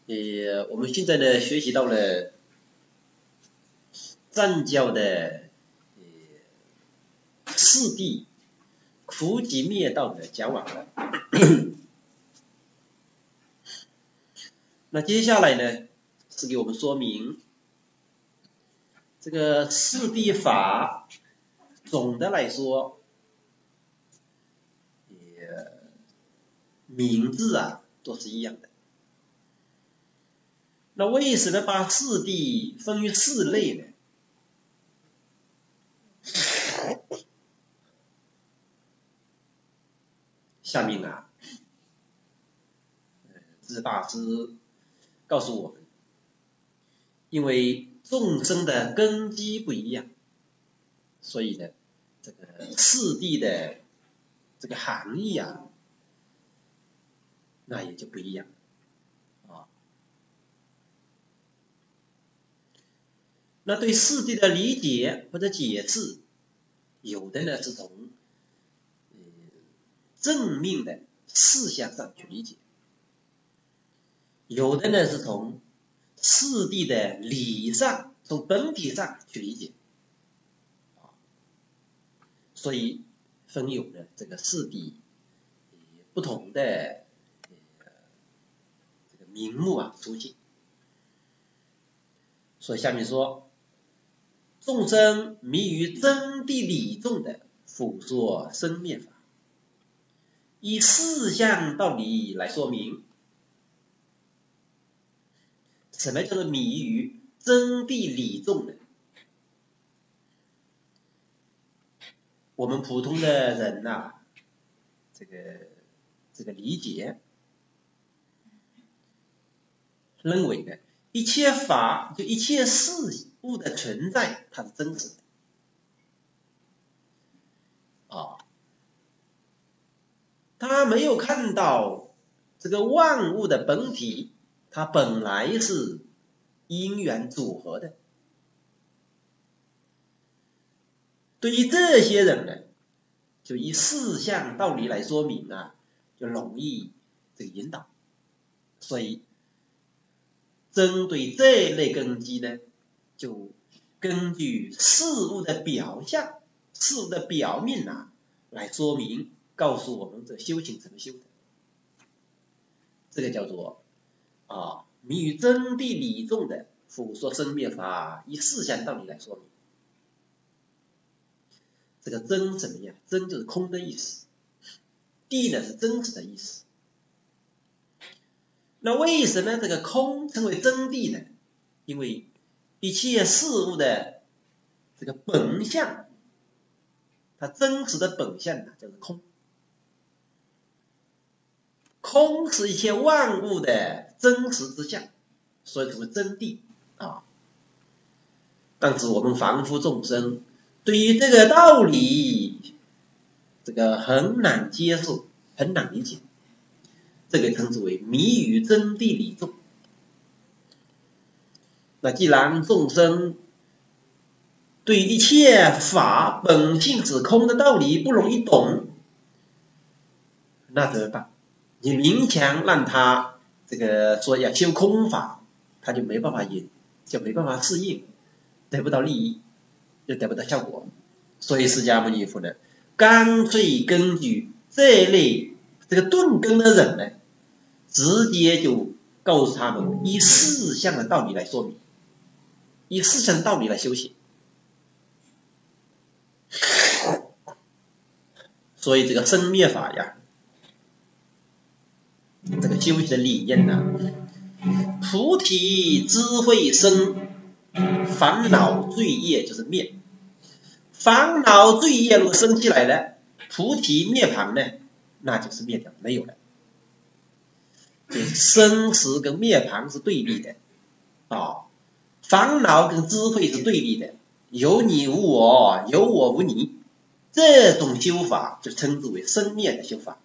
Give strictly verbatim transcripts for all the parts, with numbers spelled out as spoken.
呃，我们现在呢学习到了藏教的呃四谛苦集灭道的讲完了。那接下来呢是给我们说明这个四谛法，总的来说，呃，名字啊都是一样的。那为什么把四谛分于四类呢？下面啊，智大师告诉我们，因为众生的根基不一样，所以呢，这个四谛的这个含义啊，那也就不一样啊。那对四谛的理解或者解释，有的呢是从呃正命的事项上去理解，有的呢是从四谛的理上，从本体上去理解，所以分有了这个四谛不同的这个名目啊出现。所以下面说，众生迷于真谛理众的，复说生灭法，以四项道理来说明。什么叫做迷于真谛理众呢？我们普通的人呐、啊，这个这个理解认为呢，一切法就一切事物的存在，它是真实的啊，他没有看到这个万物的本体，它本来是因缘组合的。对于这些人呢，就以四项道理来说明啊，就容易这个引导。所以针对这类根基呢，就根据事物的表象、事物的表面啊，来说明，告诉我们这修行怎么修的。这个叫做啊，迷于真谛理众的，复说生灭法，以四项道理来说明。这个真什么呀？真就是空的意思，谛呢是真实的意思。那为什么这个空称为真谛呢？因为一切事物的这个本相，它真实的本相呢叫做空。空是一切万物的真实之相，所以称为真谛啊。但是我们凡夫众生对于这个道理，这个很难接受，很难理解，这个称之为迷于真谛理众。那既然众生对一切法本性是空的道理不容易懂，那怎么办？你勉强让他这个说要修空法，他就没办法引，就没办法适应，得不到利益，就得不到效果。所以释迦牟尼佛呢，干脆根据这类这个钝根的人呢，直接就告诉他们以四项的道理来说明，以四项的道理来修行。所以这个生灭法呀，这个修行的理念呢，菩提智慧生，烦恼罪业就是灭。烦恼罪业如果生起来了，菩提涅槃呢，那就是灭掉，没有了。生死跟涅槃是对立的啊，烦恼跟智慧是对立的，有你无我，有我无你，这种修法就称之为生灭的修法。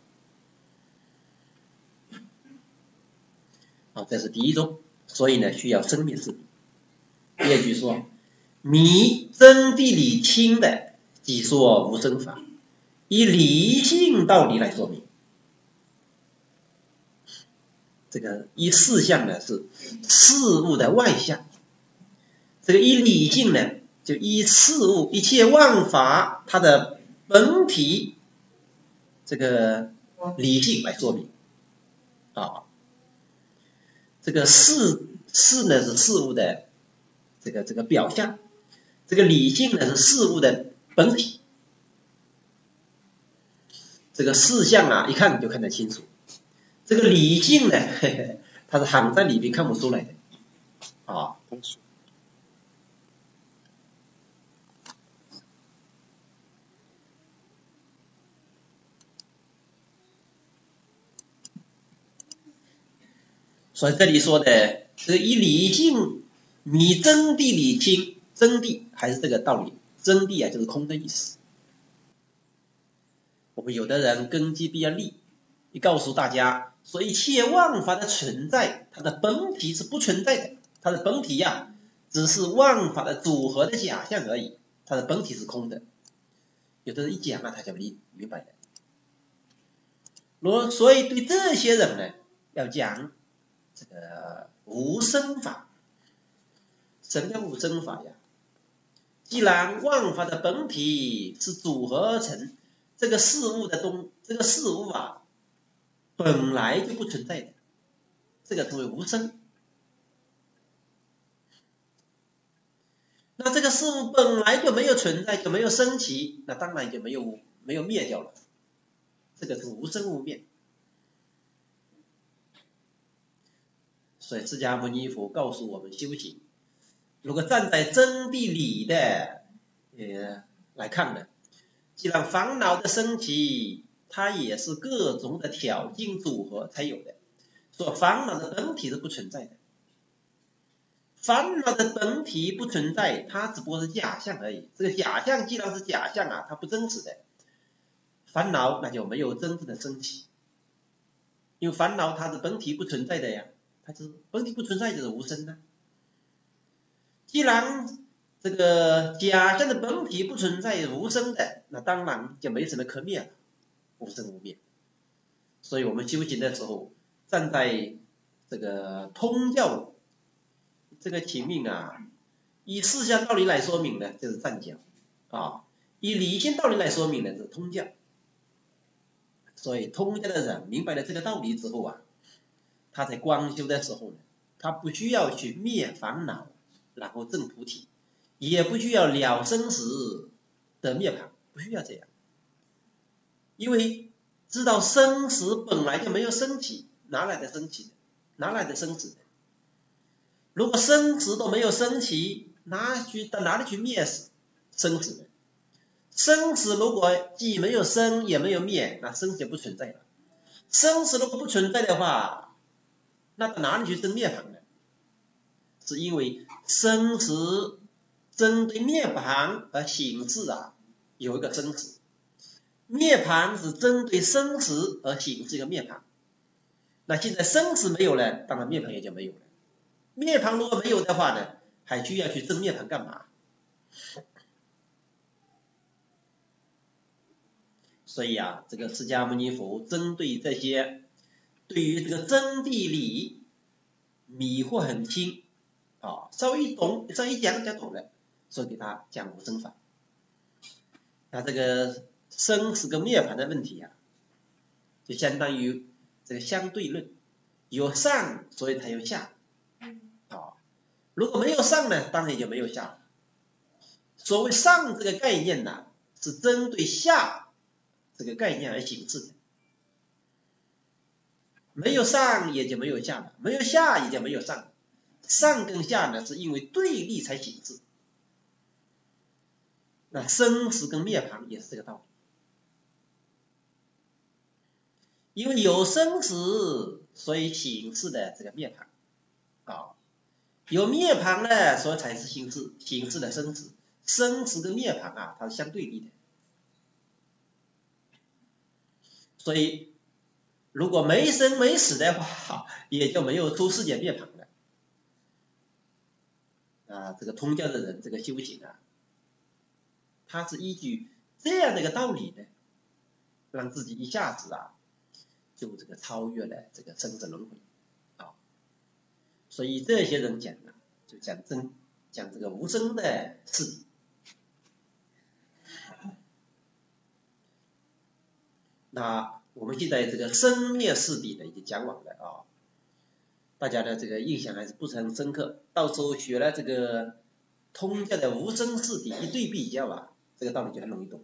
好，这是第一种，所以呢需要生灭四谛。第二句说，迷真谛理轻的，即说无生法，以理性道理来说明。 这个一事相呢是事物的外相，这个一理性呢就依事物一切万法它的本体这个理性来说明啊。这个事事呢是事物的这个这个表象，这个理性呢是事物的本体。这个事项啊，一看你就看得清楚。这个理性呢，嘿嘿，它是含在里面看不出来的啊。所以这里说的这个以理性迷真谛理清，真谛还是这个道理，真谛啊就是空的意思。我们有的人根基比较利，你告诉大家说一切万法的存在，它的本体是不存在的，它的本体呀、啊、只是万法的组合的假象而已，它的本体是空的。有的人一讲啊，他就明明白了。罗所以对这些人呢，要讲这个无生法。什么叫无生法呀？既然万法的本体是组合而成，这个事物的东，这个事物啊，本来就不存在的，这个称为无生。那这个事物本来就没有存在，就没有升起，那当然就没有没有灭掉了，这个是无生无灭。所以释迦牟尼佛告诉我们修行，如果站在真谛理的呃来看呢，既然烦恼的升起，它也是各种的条件组合才有的，说烦恼的本体是不存在的。烦恼的本体不存在，它只不过是假象而已。这个假象既然是假象啊，它不真实的，烦恼那就没有真正的升起，因为烦恼它是本体不存在的呀，它是本体不存在就是无生的。既然这个假象的本体不存在无生的，那当然就没什么可灭了，无生无灭。所以我们修行的时候，站在这个通教这个情命啊，以事项道理来说明呢，就是赞教啊；以理性道理来说明呢，是通教。所以通教的人明白了这个道理之后啊，他在观修的时候呢，他不需要去灭烦恼，然后证菩提，也不需要了生死的涅槃，不需要这样，因为知道生死本来就没有升起，哪来的升起？哪来的生死？如果生死都没有升起，哪去到哪里去灭死生死呢？生死如果既没有生也没有灭，那生死就不存在了。生死如果不存在的话，那到哪里去生灭槃呢？是因为生死针对涅槃而形制啊，有一个生死；涅槃是针对生死而形制一个涅槃。那现在生死没有了，当然涅槃也就没有了。涅槃如果没有的话呢，还需要去证涅槃干嘛？所以啊，这个释迦牟尼佛针对这些对于这个真谛理迷惑很轻啊，稍微一懂，稍微一讲就懂了，所以给他讲无生法。那这个生死跟涅槃的问题啊，就相当于这个相对论，有上所以才有下啊，如果没有上呢，当然也就没有下了。所谓上这个概念呢、啊，是针对下这个概念而形制的，没有上也就没有下了，没有下也就没有上，上跟下呢是因为对立才形制。那生死跟灭槃也是这个道理，因为有生死，所以形式的这个灭槃啊，有灭槃呢，所以才是形式形式的生死。生死跟灭槃啊，它是相对立的。所以如果没生没死的话，也就没有出世界灭槃了。啊，这个通教的人，这个修行啊，他是依据这样的一个道理呢，让自己一下子啊，就这个超越了这个生死轮回。 所以这些人讲呢，就讲真讲这个无声的事理。那我们现在这个生灭事理呢已经讲完了啊，大家的这个印象还是不是很深刻。到时候学了这个通教的无声事理一对比较啊，这个道理就很容易懂了。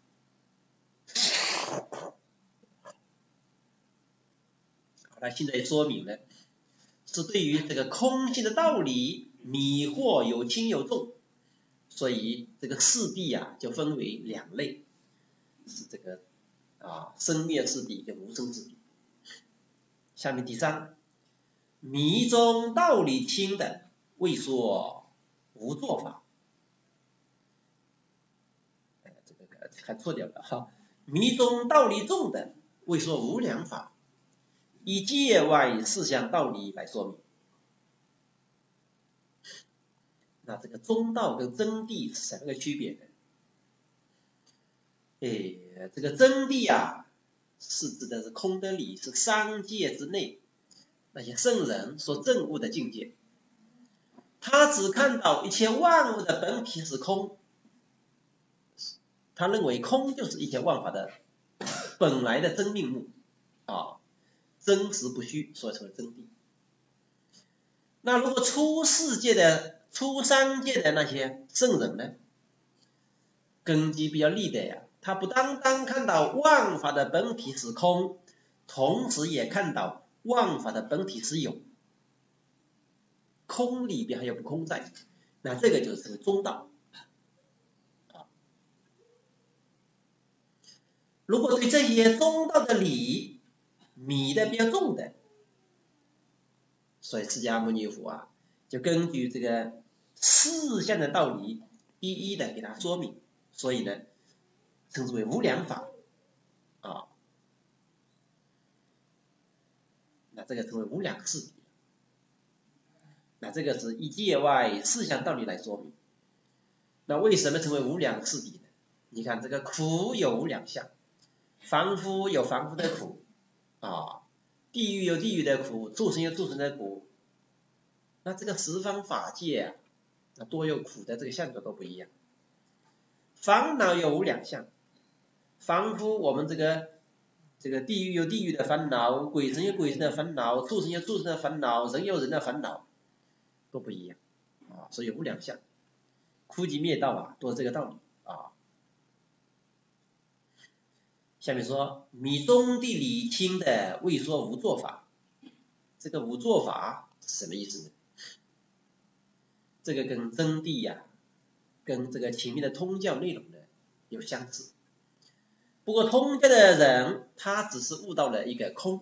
好了，现在说明呢，是对于这个空性的道理迷惑有轻有重，所以这个事谛啊就分为两类，是这个啊生灭事谛跟无声事谛。下面第三，迷中道理轻的，谓说无作法。哎，这个看错掉了哈。迷中道理重的，谓说无量法。以界外四项道理来说明。那这个中道跟真谛是什么个区别呢？哎，这个真谛啊，是指的是空的理，是三界之内那些圣人所证悟的境界。他只看到一切万物的本体是空，他认为空就是一切万法的本来的真面目啊，真实不虚，所以称为真谛。那如果出世界的、出三界的那些圣人呢，根基比较利的呀，他不单单看到万法的本体是空，同时也看到万法的本体是有，空里边还有不空在，那这个就是中道。如果对这些中道的理迷的比较重的，所以释迦牟尼佛啊，就根据这个四项的道理，一一的给他说明，所以呢，称之为无量法啊。那这个称为无量事谛。那这个是以界外四项道理来说明。那为什么称为无量事谛呢？你看这个苦有无量相，凡夫有凡夫的苦啊，地狱有地狱的苦，众生有众生的苦。那这个十方法界啊，那多有苦的这个相状都不一样。烦恼有无量相，凡夫我们这个这个地狱有地狱的烦恼，鬼神有鬼神的烦恼，众生有众生的烦恼，人有人的烦恼，都不一样啊，所以有无量相。苦集灭道啊，都是这个道理啊。下面说，迷中地理轻的，谓说无作法。这个无作法是什么意思呢？这个跟真谛呀、啊，跟这个前面的通教内容呢有相似。不过通教的人，他只是悟到了一个空，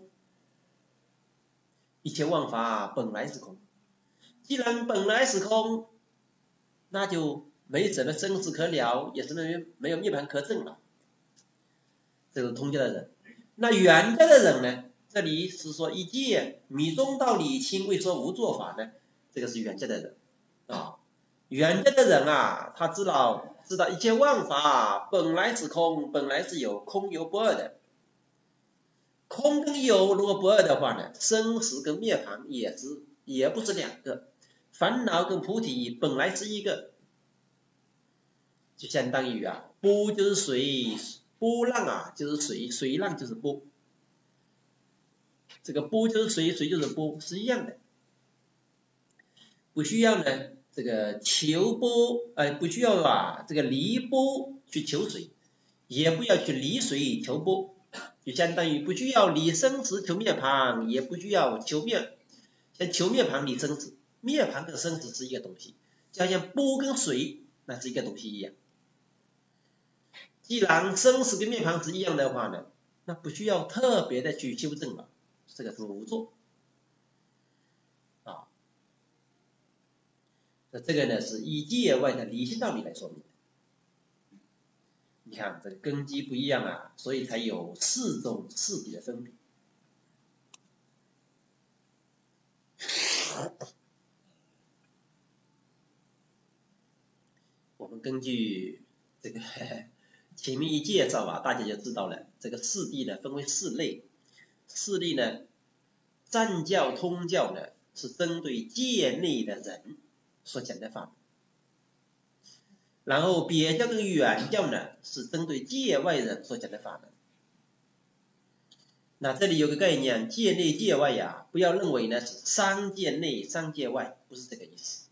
一切万法本来是空。既然本来是空，那就没什么生死可了，也是没有没有涅槃可证了。这是通教的人。那圆教的人呢？这里是说一界迷中道理轻，谓说无作法呢？这个是圆教的人啊。圆教的人啊，他知道知道一切万法本来是空，本来是有，空有不二的。空跟有如果不二的话呢，生死跟涅槃也是也不是两个，烦恼跟菩提本来是一个，就相当于啊，波就是水，波浪啊就是水，水浪就是波，这个波就是水，水就是波，是一样的。不需要呢这个求波，呃不需要啊这个离波去求水，也不要去离水求波，就相当于不需要离生死求灭槃，也不需要求灭，像求灭槃离生死，灭槃跟生死是一个东西，就好像波跟水那是一个东西一样。既然生死跟灭槃是一样的话呢，那不需要特别的去修正了，这个是无作啊。那这个呢是以界外的理性道理来说明的。你看这个根基不一样啊，所以才有四种事谛的分别。我们根据这个前面一介绍啊，大家就知道了，这个事谛呢分为四类。四类呢，占教、通教呢是针对界内的人所讲的法门，然后别教跟原教呢是针对界外人所讲的法门。那这里有个概念，界内界外呀，不要认为呢是三界内三界外，不是这个意思。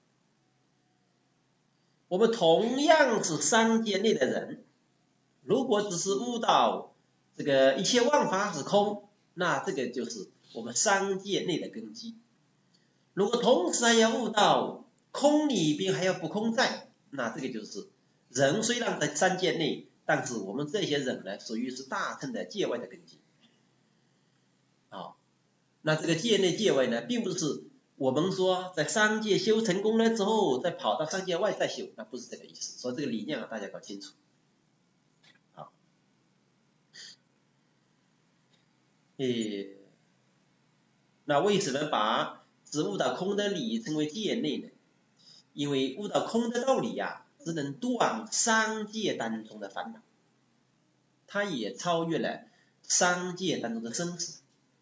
我们同样是三界内的人，如果只是悟到这个一切万法是空，那这个就是我们三界内的根基。如果同时还要悟到空里边还有不空在，那这个就是人虽然在三界内，但是我们这些人呢，属于是大乘的界外的根基。好，那这个界内界外呢，并不是我们说在三界修成功了之后，再跑到三界外再修，那不是这个意思。所以这个理念啊，大家搞清楚。好，诶，那为什么把只悟到空的理称为界内呢？因为悟到空的道理呀、啊，只能断三界当中的烦恼，它也超越了三界当中的生死。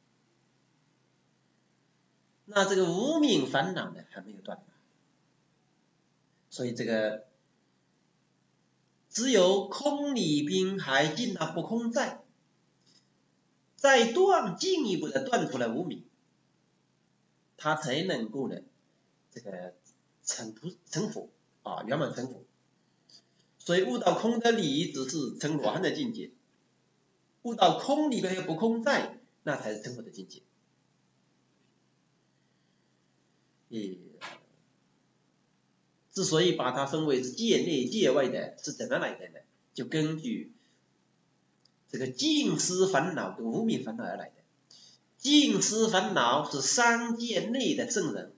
那这个无明烦恼呢，还没有断，所以这个只有空里边还进到不空在，再断进一步的断除了无明，他才能够呢这个成菩成佛啊，圆满成佛。所以悟到空的理只是成罗汉的境界，悟到空里边有不空在，那才是成佛的境界。也之所以把它分为是界内界外的，是怎么来的呢？就根据这个净思烦恼跟无明烦恼而来的。净思烦恼是三界内的圣人，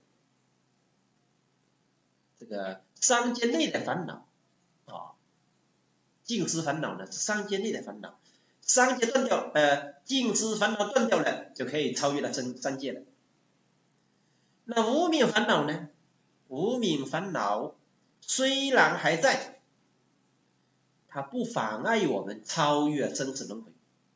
这个三界内的烦恼啊，净思烦恼呢是三界内的烦恼，三界断掉，呃，净思烦恼断掉了，就可以超越了三三界了。那无明烦恼呢？无明烦恼虽然还在，它不妨碍我们超越生死轮回。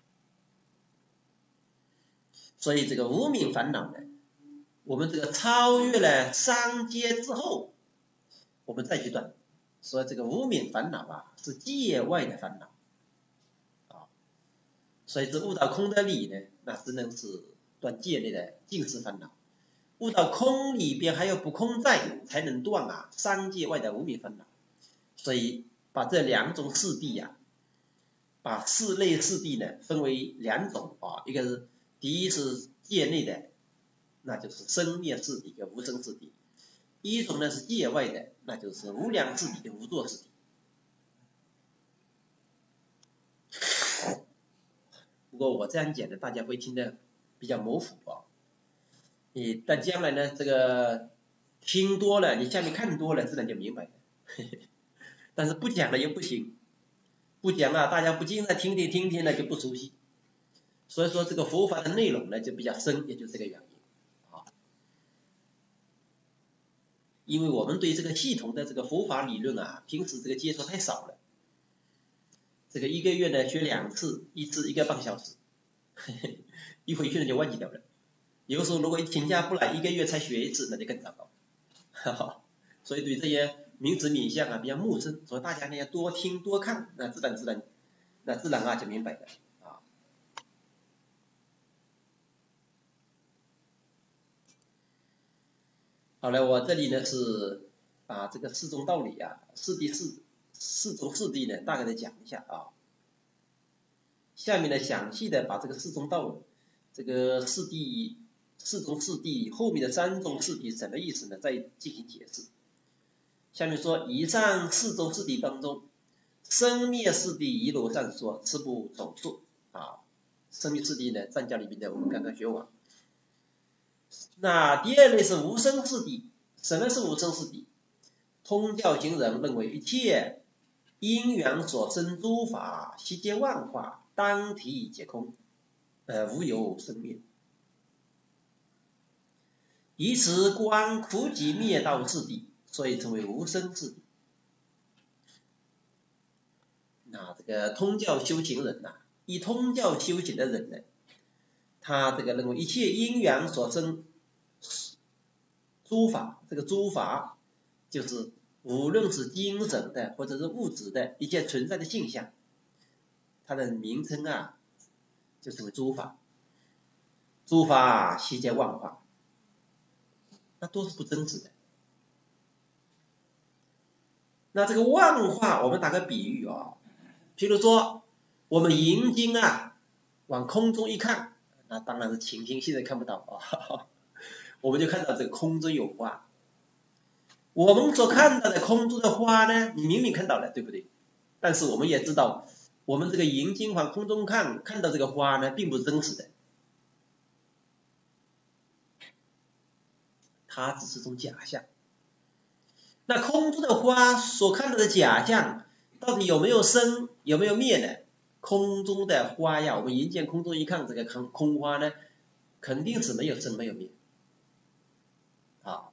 所以这个无明烦恼呢，我们这个超越了三界之后，我们再去断。所以这个无明烦恼啊，是界外的烦恼啊。所以这悟到空的理呢，那只能是断界内的净思烦恼。悟到空里边还有不空在，才能断啊三界外的无明烦恼。所以把这两种四谛呀、啊，把四类四谛呢分为两种啊，一个是第一是界内的，那就是生灭四谛跟无生四谛；一种呢是界外的，那就是无量四谛跟无作四谛。不过我这样讲呢，大家会听得比较模糊啊。你但将来呢，这个听多了，你下面看多了，自然就明白了。但是不讲了又不行，不讲啊，大家不经常听听听听呢就不熟悉。所以说这个佛法的内容呢就比较深，也就是这个原因啊。因为我们对这个系统的这个佛法理论啊，平时这个接触太少了。这个一个月呢学两次，一次一个半小时，呵呵，一回去呢就忘记掉了。有的时候如果一请假不来，一个月才学一次，那就更糟糕。哈哈，所以对这些名词名相啊比较陌生，所以大家呢要多听多看，那自然自然，那自然啊就明白了啊。好了，我这里呢是把这个四种道理啊，四谛四四种四谛呢大概的讲一下啊。下面呢详细的把这个四种道理，这个四谛四种四谛后面的三种四谛什么意思呢？再进行解释。下面说，以上四种四谛当中，生灭四谛一路上说，此不总数啊。生灭四谛呢，藏教里面的我们刚刚学完。那第二类是无生四谛，什么是无生四谛？通教行人认为一切因缘所生诸法，悉皆万化，当体皆空，呃，无有生灭。以此观苦集灭道四谛，所以称为无生四谛。那这个通教修行人呐、啊，以通教修行的人呢，他这个认为一切因缘所生诸法，这个诸法就是无论是精神的或者是物质的一切存在的现象，它的名称啊就称为诸法。诸法悉皆妄化，那都是不真实的。那这个妄化，我们打个比喻啊，譬如说我们眼睛啊往空中一看，那当然是情形现在看不到啊，我们就看到这个空中有花。我们所看到的空中的花呢，你明明看到了，对不对？但是我们也知道，我们这个眼睛往空中看，看到这个花呢，并不是真实的，它只是种假象。那空中的花所看到的假象，到底有没有生，有没有灭呢？空中的花呀，我们眼见空中一看，这个空空花呢，肯定是没有生没有灭啊。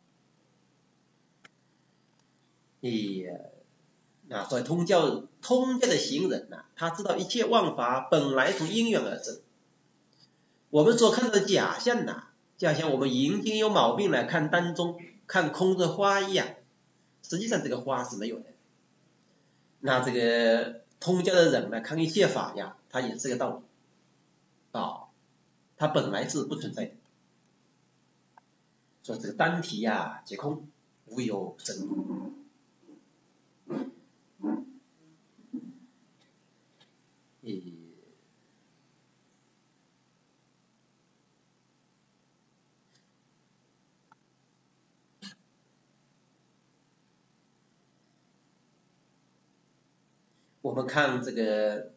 也那所以通教通教的行人呐、啊，他知道一切万法本来从因缘而生。我们所看到的假象呐、啊，就好像我们眼睛有毛病来看当中看空中的花一样，实际上这个花是没有的。那这个通教的人呢，看一切法呀，他也是这个道理啊，它本来是不存在的。说这个单体呀皆空，无有生。我们看这个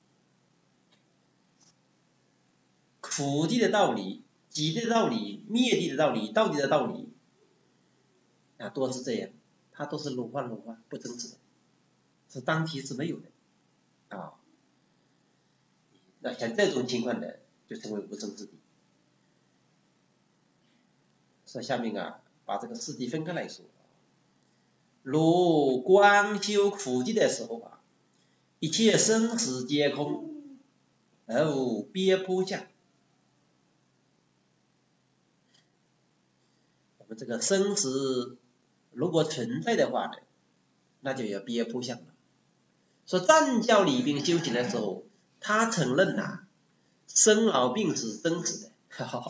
苦地的道理、集地的道理、灭地的道理、道地的道理啊，都是这样，它都是如幻如幻，不真实的，是当体是没有的啊。那像这种情况呢，就成为无生之地。所以下面啊，把这个四谛分开来说。如观修苦地的时候啊，一切生死皆空，而无别扑相。我们这个生死如果存在的话呢，那就有别扑相了。说藏教里边修行的时候，他承认呐、啊，生老病死是真实的。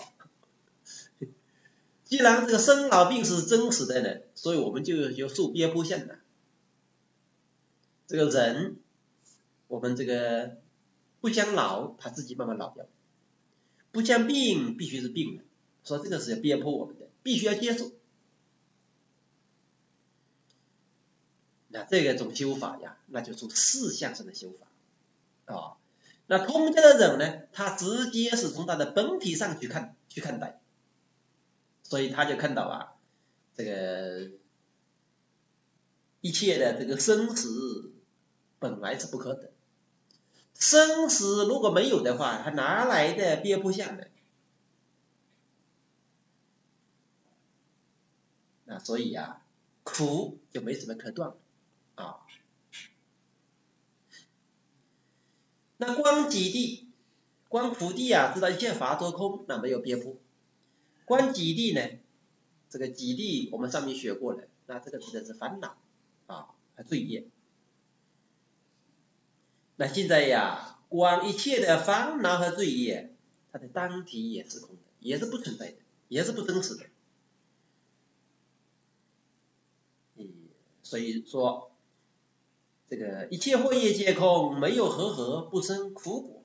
既然这个生老病死是真实的呢，所以我们就有受别扑相了。这个人，我们这个不将老，他自己慢慢老掉；不将病，必须是病的。说这个是要憋迫我们的，必须要接受。那这个种修法呀，那就从事相上的修法啊、哦。那通教的人呢，他直接是从他的本体上去看去看待，所以他就看到啊，这个一切的这个生死本来是不可得，生死如果没有的话，他哪来的别扑相呢？那所以啊，苦就没什么可断啊。那观己地，观苦地啊，知道一切法都空，那没有别扑。观己地呢，这个己地我们上面学过了，那这个指的是烦恼啊和罪业。那现在呀，观一切的烦恼和罪业，它的当体也是空的，也是不存在的，也是不真实的。所以说，这个一切惑业皆空，没有和合，不生苦果。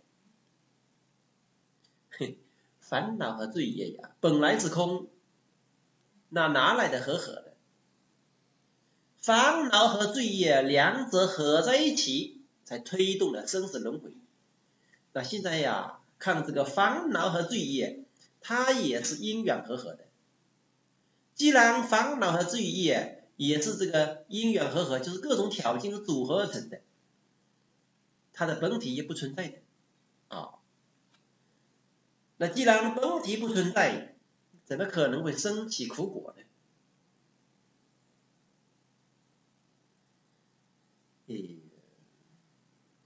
烦恼和罪业呀，本来是空，那哪来的和合呢？烦恼和罪业两者合在一起，才推动了生死轮回。那现在呀，看这个烦恼和罪业，它也是因缘和合的。既然烦恼和罪业也是这个因缘和合，就是各种条件组合而成的，它的本体也不存在的啊。那既然本体不存在，怎么可能会生起苦果呢？诶，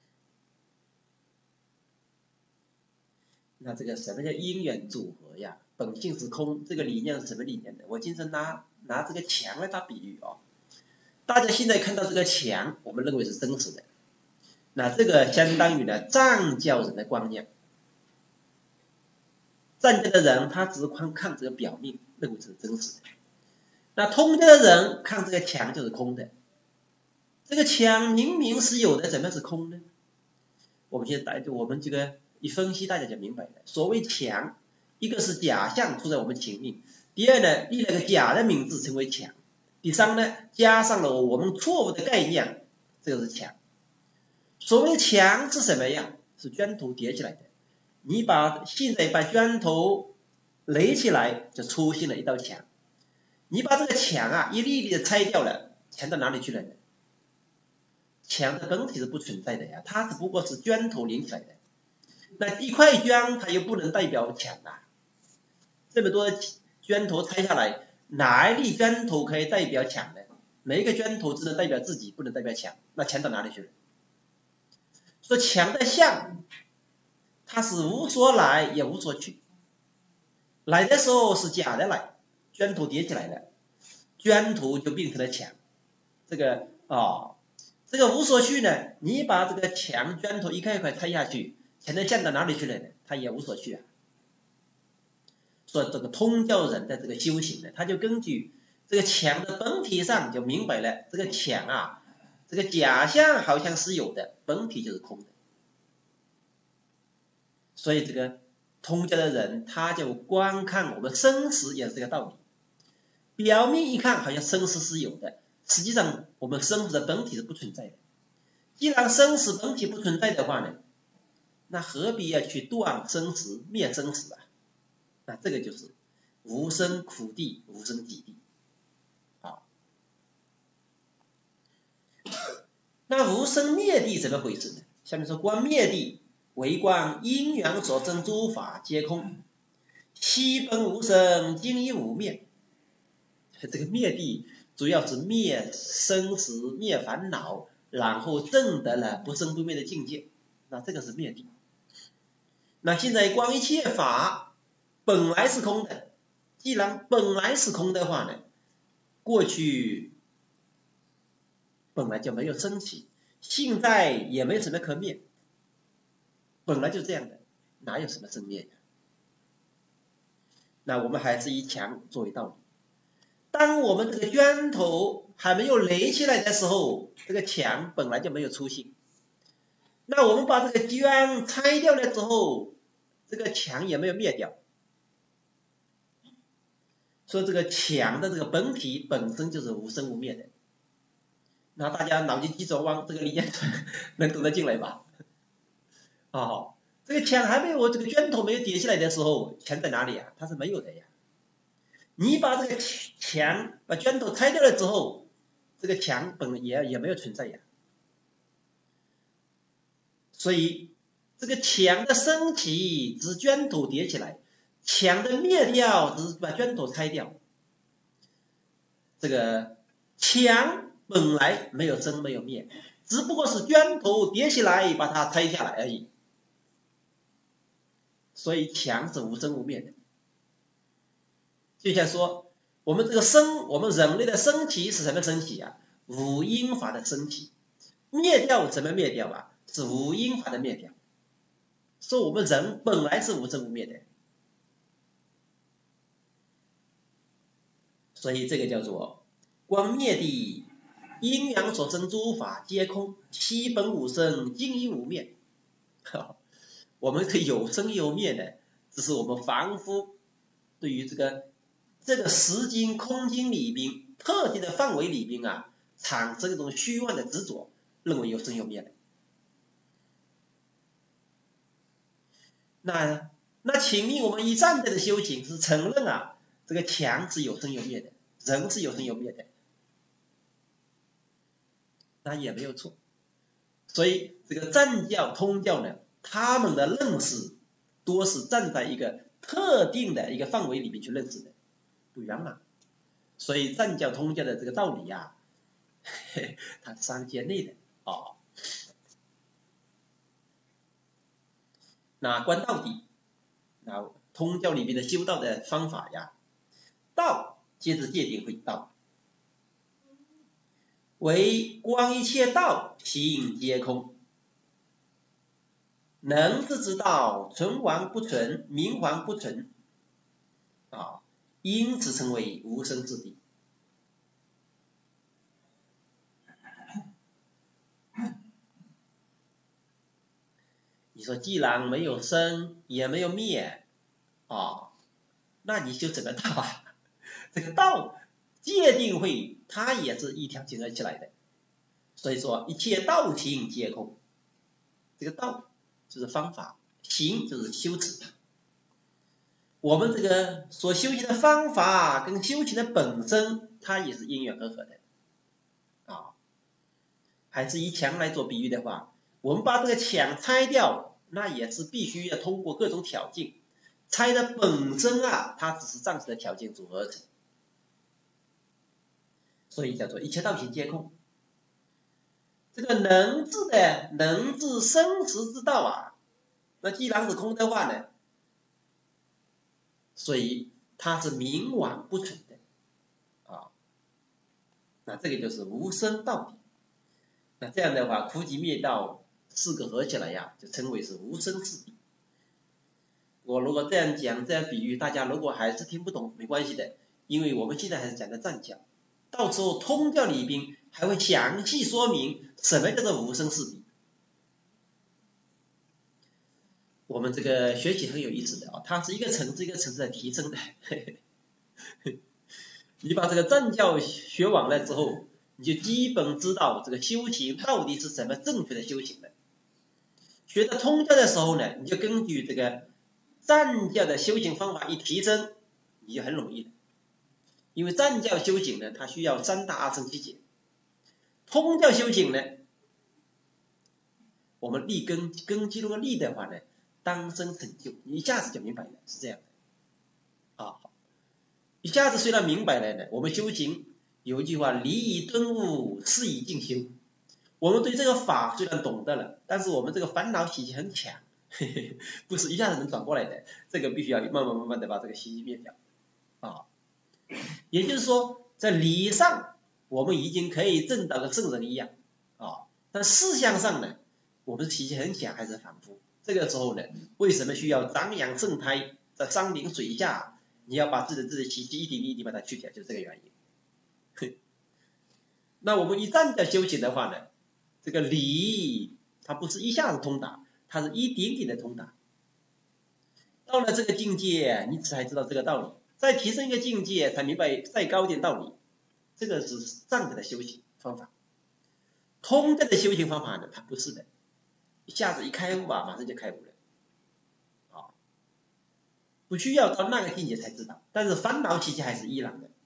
那这个什么叫因缘组合呀？ 本性是空，这个理念是什么理念呢？我经常拿拿这个墙来打比喻啊。大家现在看到这个墙，我们认为是真实的，那这个相当于呢藏教人的观念。藏教的人他只看看这个表面，认为是真实的。那通教的人看这个墙就是空的。这个墙明明是有的，怎么是空呢？我们现在我们这个一分析，大家就明白了。所谓墙，一个是假象出在我们前面，第二呢，立了个假的名字成为墙，第三呢，加上了我们错误的概念，这个是墙。所谓墙是什么样？是砖头叠起来的。你把现在把砖头垒起来，就出现了一道墙。你把这个墙啊一粒粒的拆掉了，墙到哪里去了呢？墙的本体是不存在的呀，它只不过是砖头连起来的。那一块砖它又不能代表墙啊，这么多砖头拆下来，哪一粒砖头可以代表墙呢？每一个砖头只能代表自己，不能代表墙，那墙到哪里去了？说墙的相，它是无所来也无所去，来的时候是假的来，砖头叠起来的，砖头就变成了墙。这个啊、哦，这个无所去呢，你把这个墙砖头一块一块拆下去，墙的相到哪里去了呢？它也无所去啊。说这个通教人的这个修行呢，他就根据这个墙的本体上就明白了，这个墙啊，这个假象好像是有的，本体就是空的。所以这个通教的人他就观看我们生死也是这个道理，表面一看好像生死是有的，实际上我们生死的本体是不存在的。既然生死本体不存在的话呢，那何必要去断生死灭生死啊？那这个就是无生苦地无生极地啊。那无生灭地怎么回事呢？下面说观灭地，为观因缘所生诸法皆空，悉本无生，今亦无灭。这个灭地主要是灭生死灭烦恼，然后证得了不生不灭的境界，那这个是灭地。那现在观一切法本来是空的，既然本来是空的话呢，过去本来就没有升起，现在也没有什么可灭，本来就这样的，哪有什么生灭呀？那我们还是以墙作为道理。当我们这个砖头还没有垒起来的时候，这个墙本来就没有出现。那我们把这个砖拆掉了之后，这个墙也没有灭掉。说这个墙的这个本体本身就是无生无灭的。那大家脑筋急转弯，这个理解能读得进来吧？哦，这个墙还没有，这个砖头没有叠起来的时候，墙在哪里啊？它是没有的呀。你把这个墙把砖头拆掉了之后，这个墙本来也也没有存在呀。所以这个墙的升起只砖头叠起来，墙的灭掉只是把砖头拆掉。这个墙本来没有生没有灭，只不过是砖头叠起来把它拆下来而已。所以墙是无生无灭的。就像说我们这个生，我们人类的升起是什么升起啊？无因法的升起。灭掉怎么灭掉啊？是无因法的灭掉。说我们人本来是无生无灭的，所以这个叫做观灭地，因缘所生诸法皆空，悉本无生，今亦无灭。我们这有生有灭的，只是我们凡夫对于这个这个时间空间里边特定的范围里边啊，产生一种虚妄的执着，认为有生有灭的。那那请问我们以藏教的修行是承认啊，这个墙是有生有灭的，人是有生有灭的，那也没有错。所以这个藏教通教呢，他们的认识多是站在一个特定的一个范围里面去认识的，不一样啊。所以藏教通教的这个道理啊，它是三界内的哦。那观到底，那通教里面的修道的方法呀。道接着界定为道，为观一切道，行皆空。能知之道，存亡不存，冥顽不存啊，因此称为无生之地。你说既然没有生也没有灭啊，那你修什么道啊？这个道界定会它也是一条结合起来的，所以说一切道行皆空。这个道就是方法，行就是修持。我们这个所修行的方法跟修行的本身，它也是因缘和合的啊。还是以墙来做比喻的话，我们把这个墙拆掉，那也是必须要通过各种条件，拆的本身啊，它只是暂时的条件组合而成，所以叫做一切道行皆空。这个能知的能知生死之道啊，那既然是空的话呢，所以它是冥顽不存的啊。那这个就是无生道体。那这样的话，苦集灭道四个合起来呀，就称为是无生之地。我如果这样讲，这样比喻，大家如果还是听不懂，没关系的，因为我们现在还是讲的藏教，到时候通教里边还会详细说明什么叫做无生之地。我们这个学习很有意思的啊，它是一个层次一个层次在提升的。你把这个藏教学完了之后，你就基本知道这个修行到底是什么正确的修行的。学到通教的时候呢，你就根据这个藏教的修行方法一提升，你就很容易了。因为藏教修行呢，它需要三大阿僧祇劫；通教修行呢，我们立根根基如果立的话呢，当生成就，你一下子就明白了，是这样的啊。一下子虽然明白了呢，我们修行有一句话，理以顿悟，事以进修。我们对这个法虽然懂得了，但是我们这个烦恼习气很强，呵呵，不是一下子能转过来的，这个必须要慢慢慢慢的把这个习气灭掉啊。也就是说，在理上我们已经可以证到跟圣人一样啊，但事项上呢，我们习气很强，还是反复。这个时候呢，为什么需要长养圣胎，在山顶水下？你要把自己的自己习气一点一滴把它去掉，就是这个原因。那我们一站在修行的话呢，这个理它不是一下子通达，它是一点点的通达。到了这个境界，你才知道这个道理，再提升一个境界，才明白再高一点道理。这个是藏的修行方法。通的修行方法呢，它不是的，一下子一开悟啊，马上就开悟了。不需要到那个境界才知道，但是烦恼习气还是依然的。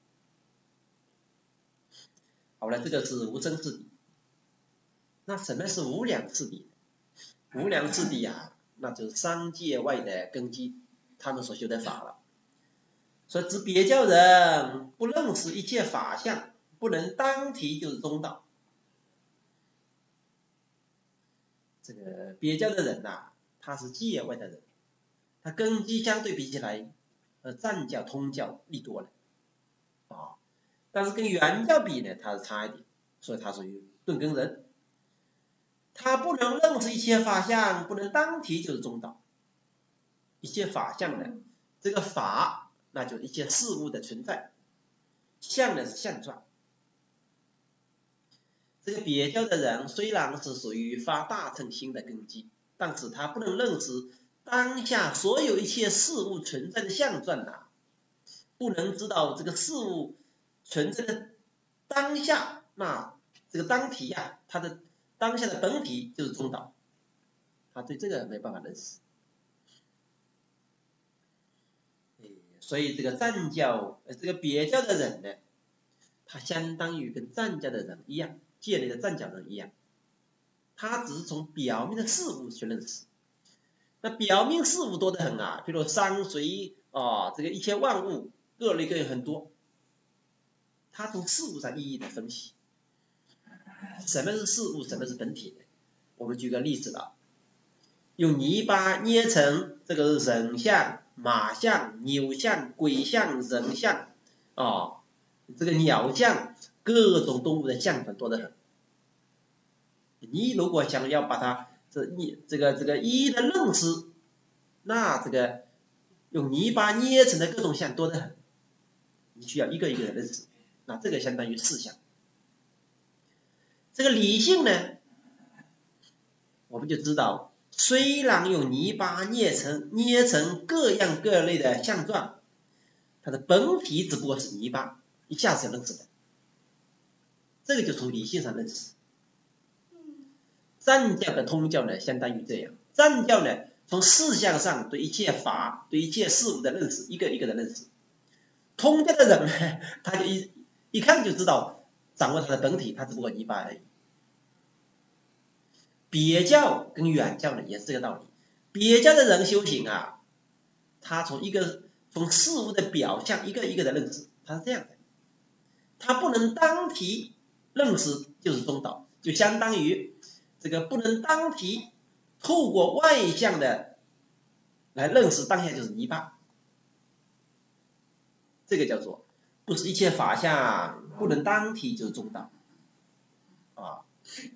好了，这个是无生之地。那什么是无量次第？无量次第啊，那就是三界外的根基，他们所修的法了。所以指别教人不认识一切法相，不能当体就是中道。这个别教的人呐、啊，他是界外的人。它根基相对比起来，呃，藏教、通教利多了，啊，但是跟原教比呢，它是差一点，所以它属于顿根人。他不能认识一切法相，不能当体就是中道。一切法相呢，这个法那就是一切事物的存在，相呢是相状。这个别教的人虽然是属于发大乘心的根基，但是他不能认识当下所有一切事物存在的相状啊，不能知道这个事物存在的当下，那这个当体呀、啊，它的当下的本体就是中道，他对这个没办法认识。所以这个藏教，呃，这个别教的人呢，他相当于跟藏教的人一样，界内的藏教人一样，他只是从表面的事物去认识。那表面事物多得很啊，比如山水啊，这个一切万物各类各样很多，他从事物上一一的分析，什么是事物，什么是本体呢？我们举个例子了，用泥巴捏成这个是人像马相、牛相、鬼相、人相啊，这个鸟相，各种动物的相很多得很。你如果想要把它这一这个这个一一的认识，那这个用泥巴捏成的各种相多得很，你需要一个一个的认识，那这个相当于四相。这个理性呢，我们就知道，虽然用泥巴捏成捏成各样各类的相状，它的本体只不过是泥巴，一下子就认识的。这个就从理性上认识。藏教的通教呢，相当于这样。藏教呢，从事项上对一切法、对一切事物的认识，一个一个的认识。通教的人呢，他就一一看就知道，掌握它的本体，它只不过泥巴而已。别教跟远教呢，也是这个道理。别教的人修行啊，他从一个从事物的表象一个一个的认识，他是这样的。他不能当体认识就是中道，就相当于这个不能当体透过外向的来认识当下就是泥巴，这个叫做不是一切法相不能当体就是中道啊。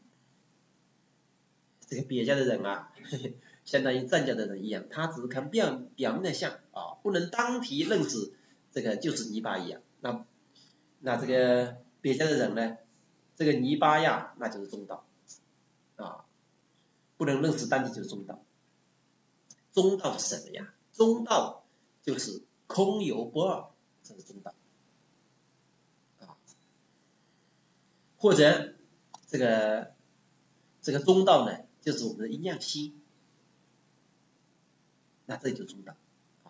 这个别教的人啊，呵呵相当于藏教的人一样，他只是看表表面的相啊，不能当体认识这个就是泥巴一样。那那这个别教的人呢，这个泥巴呀，那就是中道啊，不能认识当体就是中道。中道是什么呀？中道就是空有不二，这是中道啊。或者这个这个中道呢，就是我们的阴阳心，那这就中道。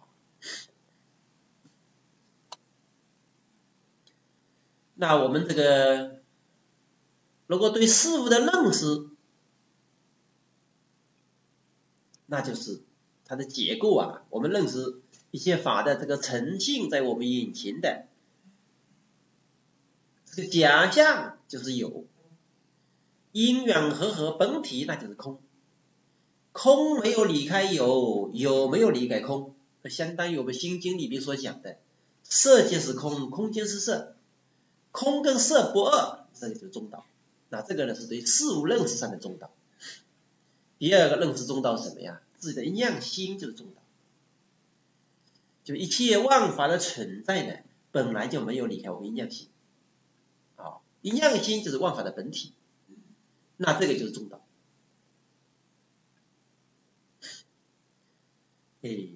那我们这个如果对事物的认识，那就是它的结构啊，我们认识一些法的这个诚信在我们眼前的这个假象就是有，因缘和合本体那就是空，空没有离开有，有没有离开空，相当于我们心经里面所讲的色即是空，空即是色，空跟色不二，这个就是中道。那这个呢是对事物认识上的中道。第二个认识中道是什么呀？自己的阴阳心就是中道，就一切万法的存在呢，本来就没有离开我们阴阳心啊，阴阳心就是万法的本体，那这个就是中道。哎，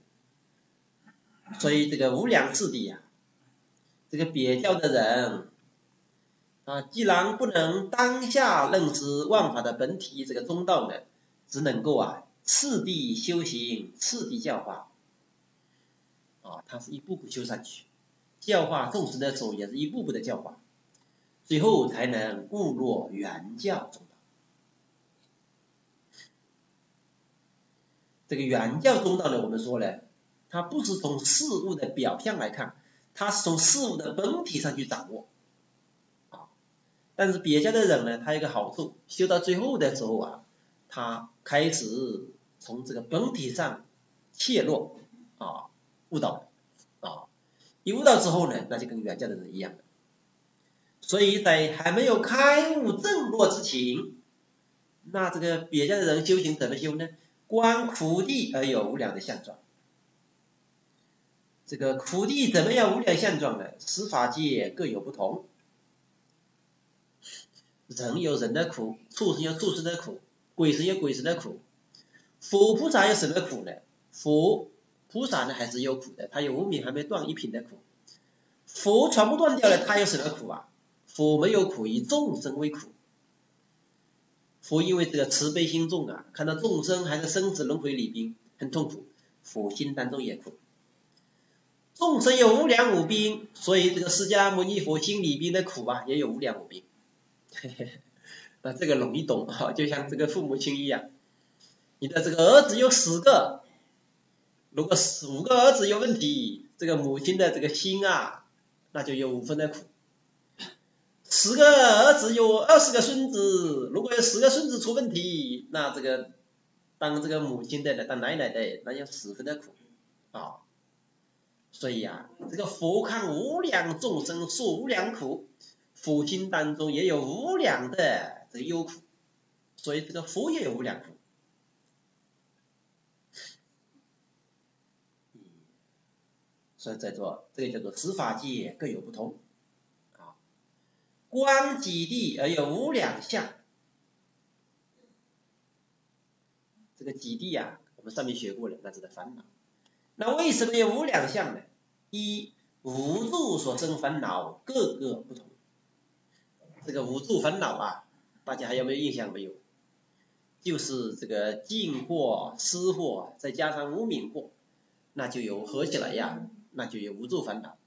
所以这个无量次第呀、啊，这个别教的人啊，既然不能当下认识万法的本体，这个中道呢，只能够啊次第修行，次第教化啊，它是一步步修上去，教化众生的时候也是一步步的教化，最后才能悟入圆教中道。这个圆教中道呢，我们说呢，它不是从事物的表象来看，它是从事物的本体上去掌握啊。但是别教的人呢，他有一个好处，修到最后的时候啊，他开始从这个本体上切入啊，悟道啊。一悟道之后呢，那就跟圆教的人一样了。所以在还没有开悟正落之前，那这个别教的人修行怎么修呢？观苦地而有无量的相状。这个苦地怎么样无量相状呢？十法界各有不同，人有人的苦，畜生有畜生的苦，鬼神有鬼神的苦，佛菩萨有什么苦呢？佛菩萨呢还是有苦的，他有无明还没断一品的苦，佛全部断掉了，他有什么苦啊？佛没有苦，以众生为苦。佛因为这个慈悲心重啊，看到众生还在生死轮回里边很痛苦，佛心当中也苦。众生有无量无边，所以这个释迦牟尼佛心里边的苦啊也有无量无边。那这个容易懂啊，就像这个父母亲一样，你的这个儿子有十个，如果五个儿子有问题，这个母亲的这个心啊，那就有五分的苦。十个儿子有二十个孙子，如果有十个孙子出问题，那这个当这个母亲的当奶奶的那有十分的苦啊。所以啊，这个佛看无量众生受无量苦，佛心当中也有无量的这个忧苦，所以这个佛也有无量苦。所以在座这个叫做十法界各有不同啊，观几地而有无量相。这个几地啊，我们上面学过了，那是的烦恼。那为什么有无量相呢？一无助所生烦恼各个不同。这个无助烦恼啊，大家还有没有印象没有？就是这个净惑、思惑，再加上无明惑，那就有合起来呀，那就有无助烦恼。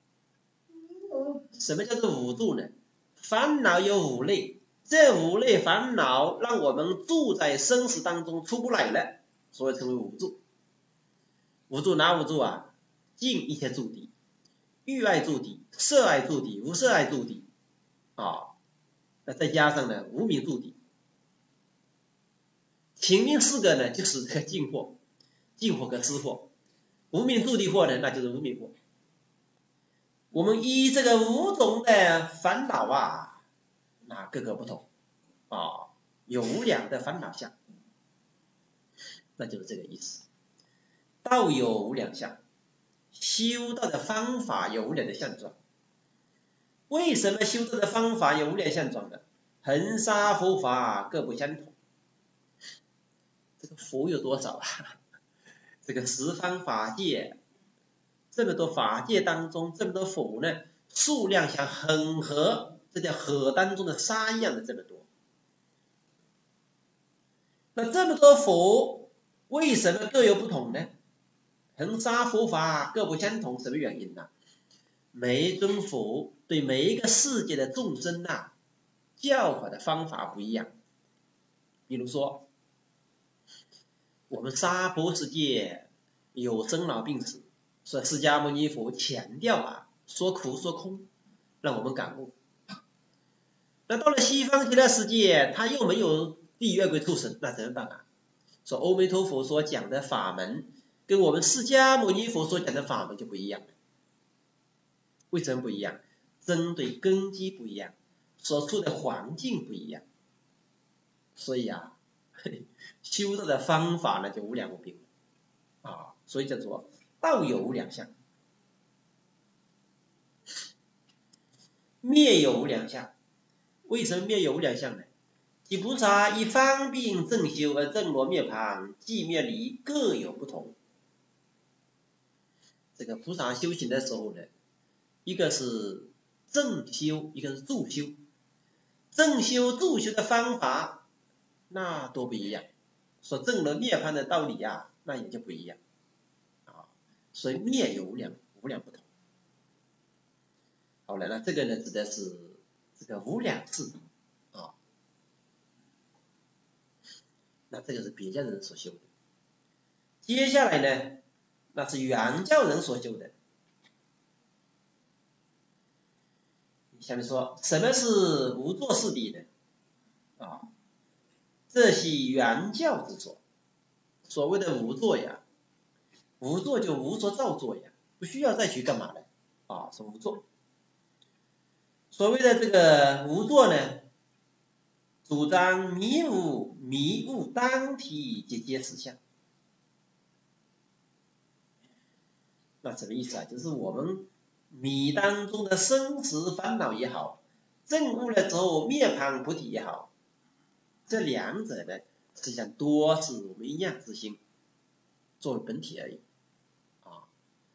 什么叫做无助呢？烦恼有五类，这五类烦恼让我们住在生死当中出不来了，所以称为无助。无助哪无助啊？尽一切诸敌，欲爱诸敌，色爱诸敌，无色爱诸敌啊。那再加上呢无明诸敌，前面四个呢就是这个净惑，净惑跟思惑，无明诸敌惑呢那就是无明惑。我们依这个五种的烦恼啊，那各个不同啊，有无量的烦恼相，那就是这个意思。道有无量相，修道的方法有无量的相状。为什么修道的方法有无量相状呢？恒沙佛法各不相同。这个佛有多少啊？这个十方法界，这么多法界当中，这么多佛呢，数量像恒河，这叫河当中的沙一样的这么多。那这么多佛，为什么各有不同呢？恒沙佛法各不相同，什么原因呢？每一尊佛对每一个世界的众生啊，教法的方法不一样。比如说，我们娑婆世界有生老病死，所以释迦牟尼佛强调啊，说苦说空，让我们感悟。那到了西方极乐世界，他又没有地狱恶鬼畜生，那怎么办啊？说阿弥陀佛所讲的法门，跟我们释迦牟尼佛所讲的法门就不一样了。为什么不一样？针对根基不一样，所处的环境不一样，所以啊，修道的方法呢就无量无边啊，所以叫做道有无量相，灭有无量相。为什么灭有无量相呢？即菩萨以方便正修而正罗灭旁，寂灭离各有不同。这个菩萨修行的时候呢，一个是正修，一个是助修。正修助修的方法那都不一样，所证的涅槃的道理啊，那也就不一样啊。所以灭有无量无量不同。好了，那这个呢指的是这个无量次第啊。那这个是别家人所修的。接下来呢，那是原教人所修的。下面说什么是无作是谛呢？啊，这系原教之说。所谓的无作呀，无作就无所造作呀，不需要再去干嘛了啊？是无作。所谓的这个无作呢，主张迷悟迷悟当体皆皆实相。那什么意思啊？就是我们迷当中的生死烦恼也好，证悟了之后涅槃菩提也好，这两者呢，实际上多是我们一样之心作为本体而已啊。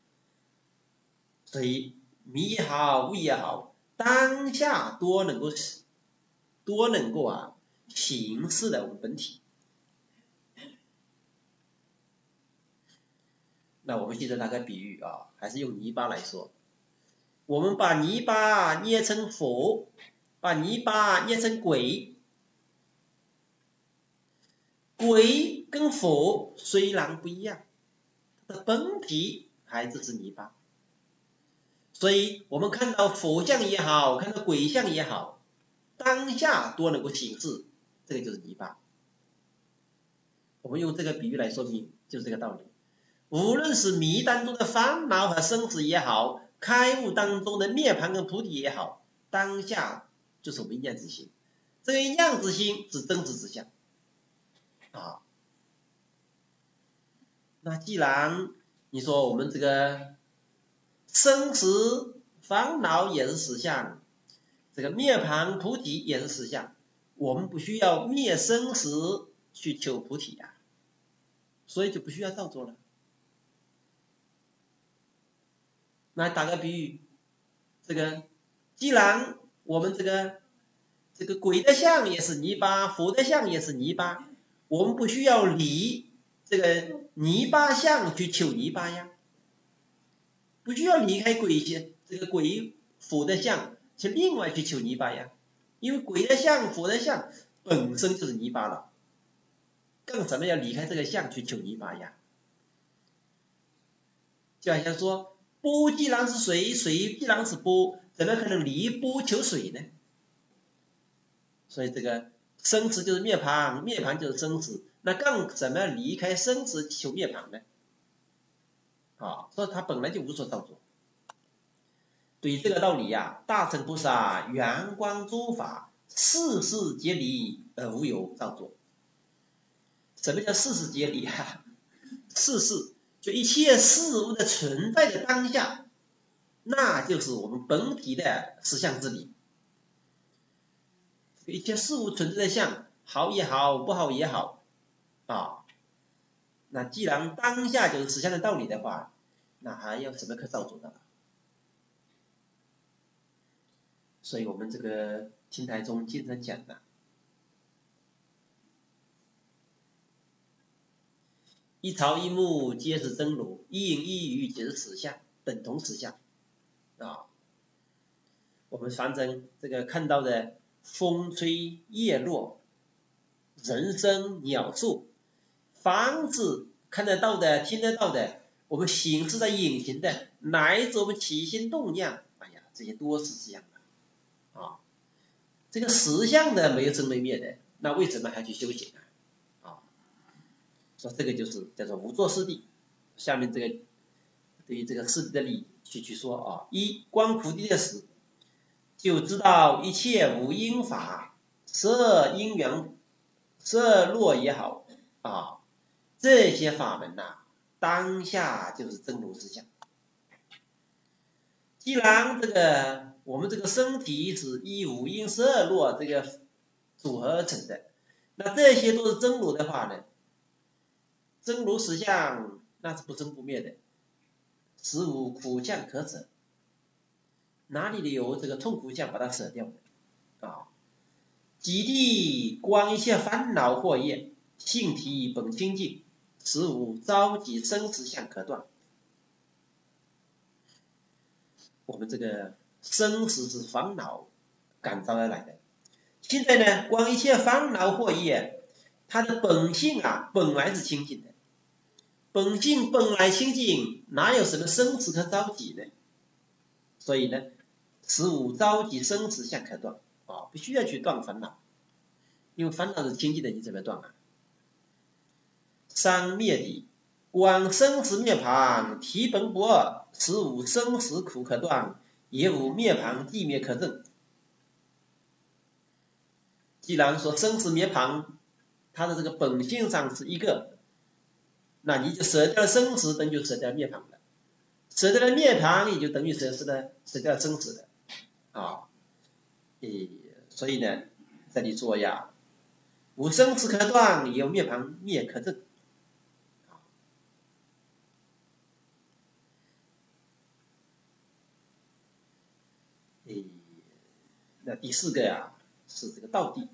所以迷也好，悟也好，当下多能够多能够啊行事的我们本体。那我们记得那个比喻啊，还是用泥巴来说。我们把泥巴捏成佛，把泥巴捏成鬼。鬼跟佛虽然不一样，它的本体还是是泥巴。所以我们看到佛像也好，看到鬼像也好，当下多能够行事，这个就是泥巴。我们用这个比喻来说明，就是这个道理。 无论是迷当中的烦恼和生死也好，开悟当中的涅槃跟菩提也好，当下就是我们量子心。这个量子心是真实之相啊。那既然你说我们这个生死烦恼也是实相，这个涅槃菩提也是实相，我们不需要灭生死去求菩提啊，所以就不需要造作了。那打个比喻，这个既然我们这个这个鬼的像也是泥巴，佛的像也是泥巴，我们不需要离这个泥巴像去求泥巴呀，不需要离开鬼些这个鬼佛的像去另外去求泥巴呀，因为鬼的像佛的像本身就是泥巴了，干什么要离开这个像去求泥巴呀？就好像说波既然是水，水既然是波，怎么可能离波求水呢？所以这个生死就是灭槃，灭槃就是生死，那更怎么样离开生死求灭槃呢？啊，所以他本来就无所造作。对于这个道理呀、啊，大乘菩萨圆光诸法，事事皆离而无有造作。什么叫事事皆离啊？事事就一切事物的存在的当下，那就是我们本体的实相之理。一切事物存在的相，好也好，不好也好啊。那既然当下就是实相的道理的话，那还有什么可造作的？所以我们这个天台宗经常讲的，一草一木皆是真如，一影一语皆是实相，等同实相啊。我们反正这个看到的风吹叶落，人声鸟兽，房子看得到的听得到的，我们形式的隐形的，乃至我们起心动念，哎呀，这些都是实相的啊。这个实相的没有生没灭的，那为什么还去修行啊？啊，说这个就是叫做无作事谛。下面这个对于这个事谛的理去去说啊，一观菩提的时，就知道一切无因法，十二因缘，十二落也好啊，这些法门呐、啊，当下就是真如实相。既然这个我们这个身体是一五因十二落这个组合而成的，那这些都是真如的话呢，真如实相那是不生不灭的，实无苦相可舍，哪里有这个痛苦相把它舍掉的啊？极地观一切烦恼惑业，性体本清净，实无着急生死相可断。我们这个生死是烦恼感召而来的，现在呢，观一切烦恼惑业，它的本性啊，本来是清净的，本性本来清净，哪有什么生死可着急呢？所以呢，实无着急生死相可断啊，不需要去断烦恼，因为烦恼是清净的，你怎么断啊？三灭底，观生死灭槃，体本不二，实无生死苦可断，也无灭槃地灭可证。既然说生死灭槃，它的这个本性上是一个，那你就舍掉了生死，等于就舍掉了灭槃了；舍掉了灭槃，也就等于舍失了舍掉了生死了啊。诶，所以呢，这里说呀，无生死可断，也有灭槃灭可证。诶，那第四个呀，是这个道谛。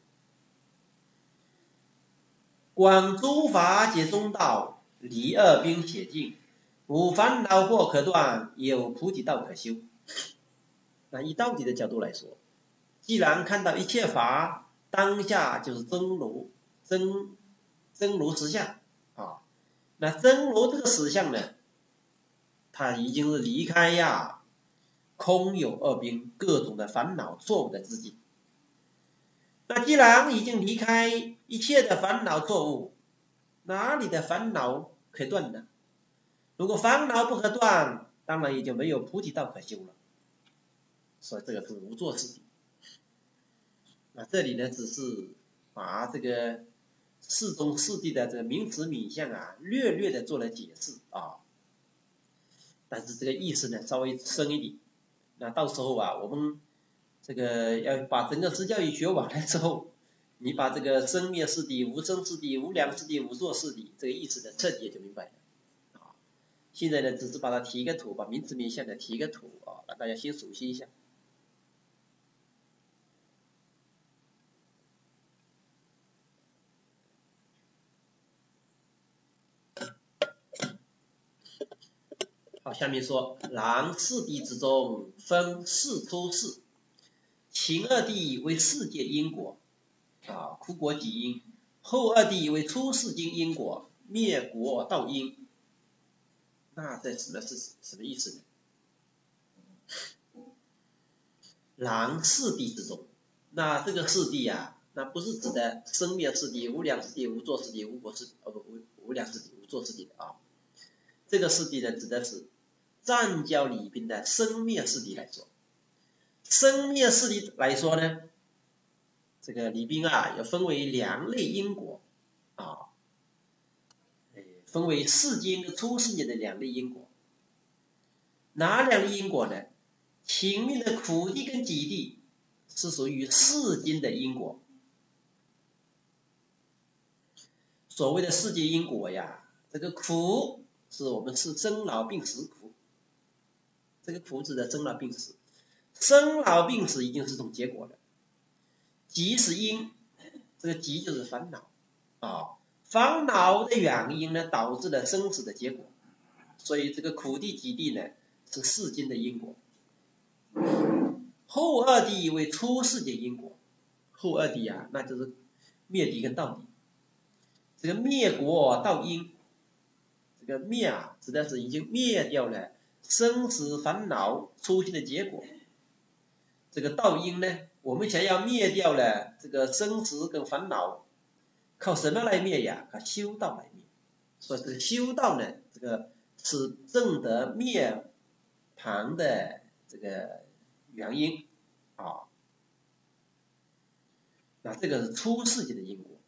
观诸法皆中道，离二宾邪径，无烦恼惑可断，有菩提道可修。那以道谛的角度来说，既然看到一切法当下就是真如，真真如实相啊，那真如这个实相呢，它已经是离开呀空有二宾各种的烦恼错误的自己。那既然已经离开一切的烦恼错误，哪里的烦恼可以断呢？ 如果烦恼不可断，当然也就没有菩提道可修了。所以这个是无作是谛。那这里呢，只是把这个四宗四谛的这个名词名相啊，略略的做了解释啊。但是这个意思呢，稍微深一点。那到时候啊，我们这个要把整个释教义学完了之后，你把这个生灭四谛、无生四谛、无量四谛、无作四谛这个意思呢，彻底也就明白了啊。现在呢，只是把它提一个图，把名词名相的提一个图啊，让大家先熟悉一下。好，下面说，然四谛之中分四出世，前二谛为世界因果啊，苦果己因；后二谛为出世间因果，灭国道因。那这指的是什么意思呢？然四谛之中，那这个四谛啊，那不是指的生灭四谛、无量四谛、无作四谛、无果四呃不无无量四谛、无作四谛的啊。这个四谛呢，指的是藏教里边的生灭四谛来说。生灭四谛来说呢，这个里边啊，有分为两类因果啊，分为世间跟出世间的两类因果。哪两类因果呢？前面的苦谛跟己谛是属于世间的因果。所谓的世间因果呀，这个苦是我们是生老病死苦，这个苦指的生老病死，生老病死已经是种结果了。己是因，这个己就是烦恼啊，烦恼的原因呢，导致了生死的结果。所以这个苦谛己谛呢，是世间的因果。后二谛为出世间因果，后二谛啊，那就是灭谛跟道谛。这个灭国道因，这个灭啊，指的是已经灭掉了生死烦恼出现的结果。这个道因呢，我们想要灭掉了这个生死跟烦恼，靠什么来灭呀？靠修道来灭。所以这个修道呢，这个是证得灭盘的这个原因啊。那这个是出世间的因果。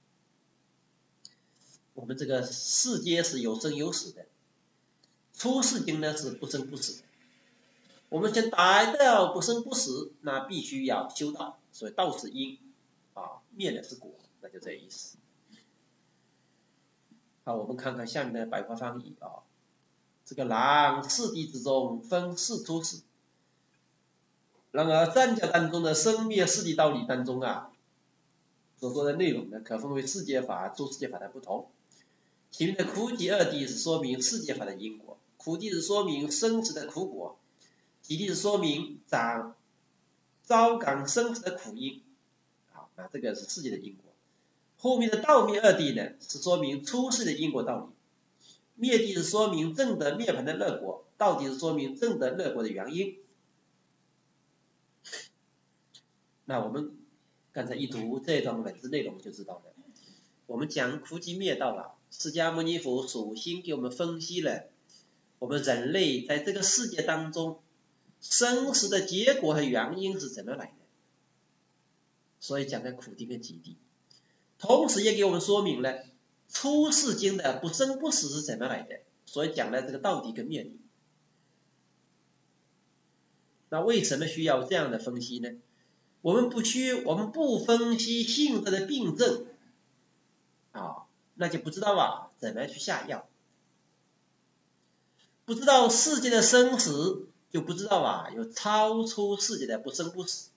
我们这个世界是有生有死的，出世间呢是不生不死的。我们想达到不生不死，那必须要修道，所以道是因啊，灭的是果，那就这意思。好，我们看看下面的白话翻译啊。这个然四谛之中分四出世。然而藏教当中的生灭四谛道理当中啊，所说的内容呢，可分为世界法、诸世界法的不同。前面的苦己二谛是说明世界法的因果，苦谛是说明生死的苦果，己谛是说明长招感生死的苦因。好，那这个是世界的因果。后面的道灭二谛呢，是说明出世的因果道理。灭谛是说明证得涅槃的乐果，道谛是说明证得乐果的原因。那我们刚才一读这段文字内容就知道了。我们讲苦集灭道啊，释迦牟尼佛首先给我们分析了我们人类在这个世界当中生死的结果和原因是怎么来的，所以讲的苦谛跟己谛，同时也给我们说明了出世间的不生不死是怎么来的，所以讲了这个道谛跟灭谛。那为什么需要这样的分析呢？我们不需我们不分析性质的病症啊，那就不知道啊怎么去下药，不知道世界的生死，就不知道啊有超出世界的不生不死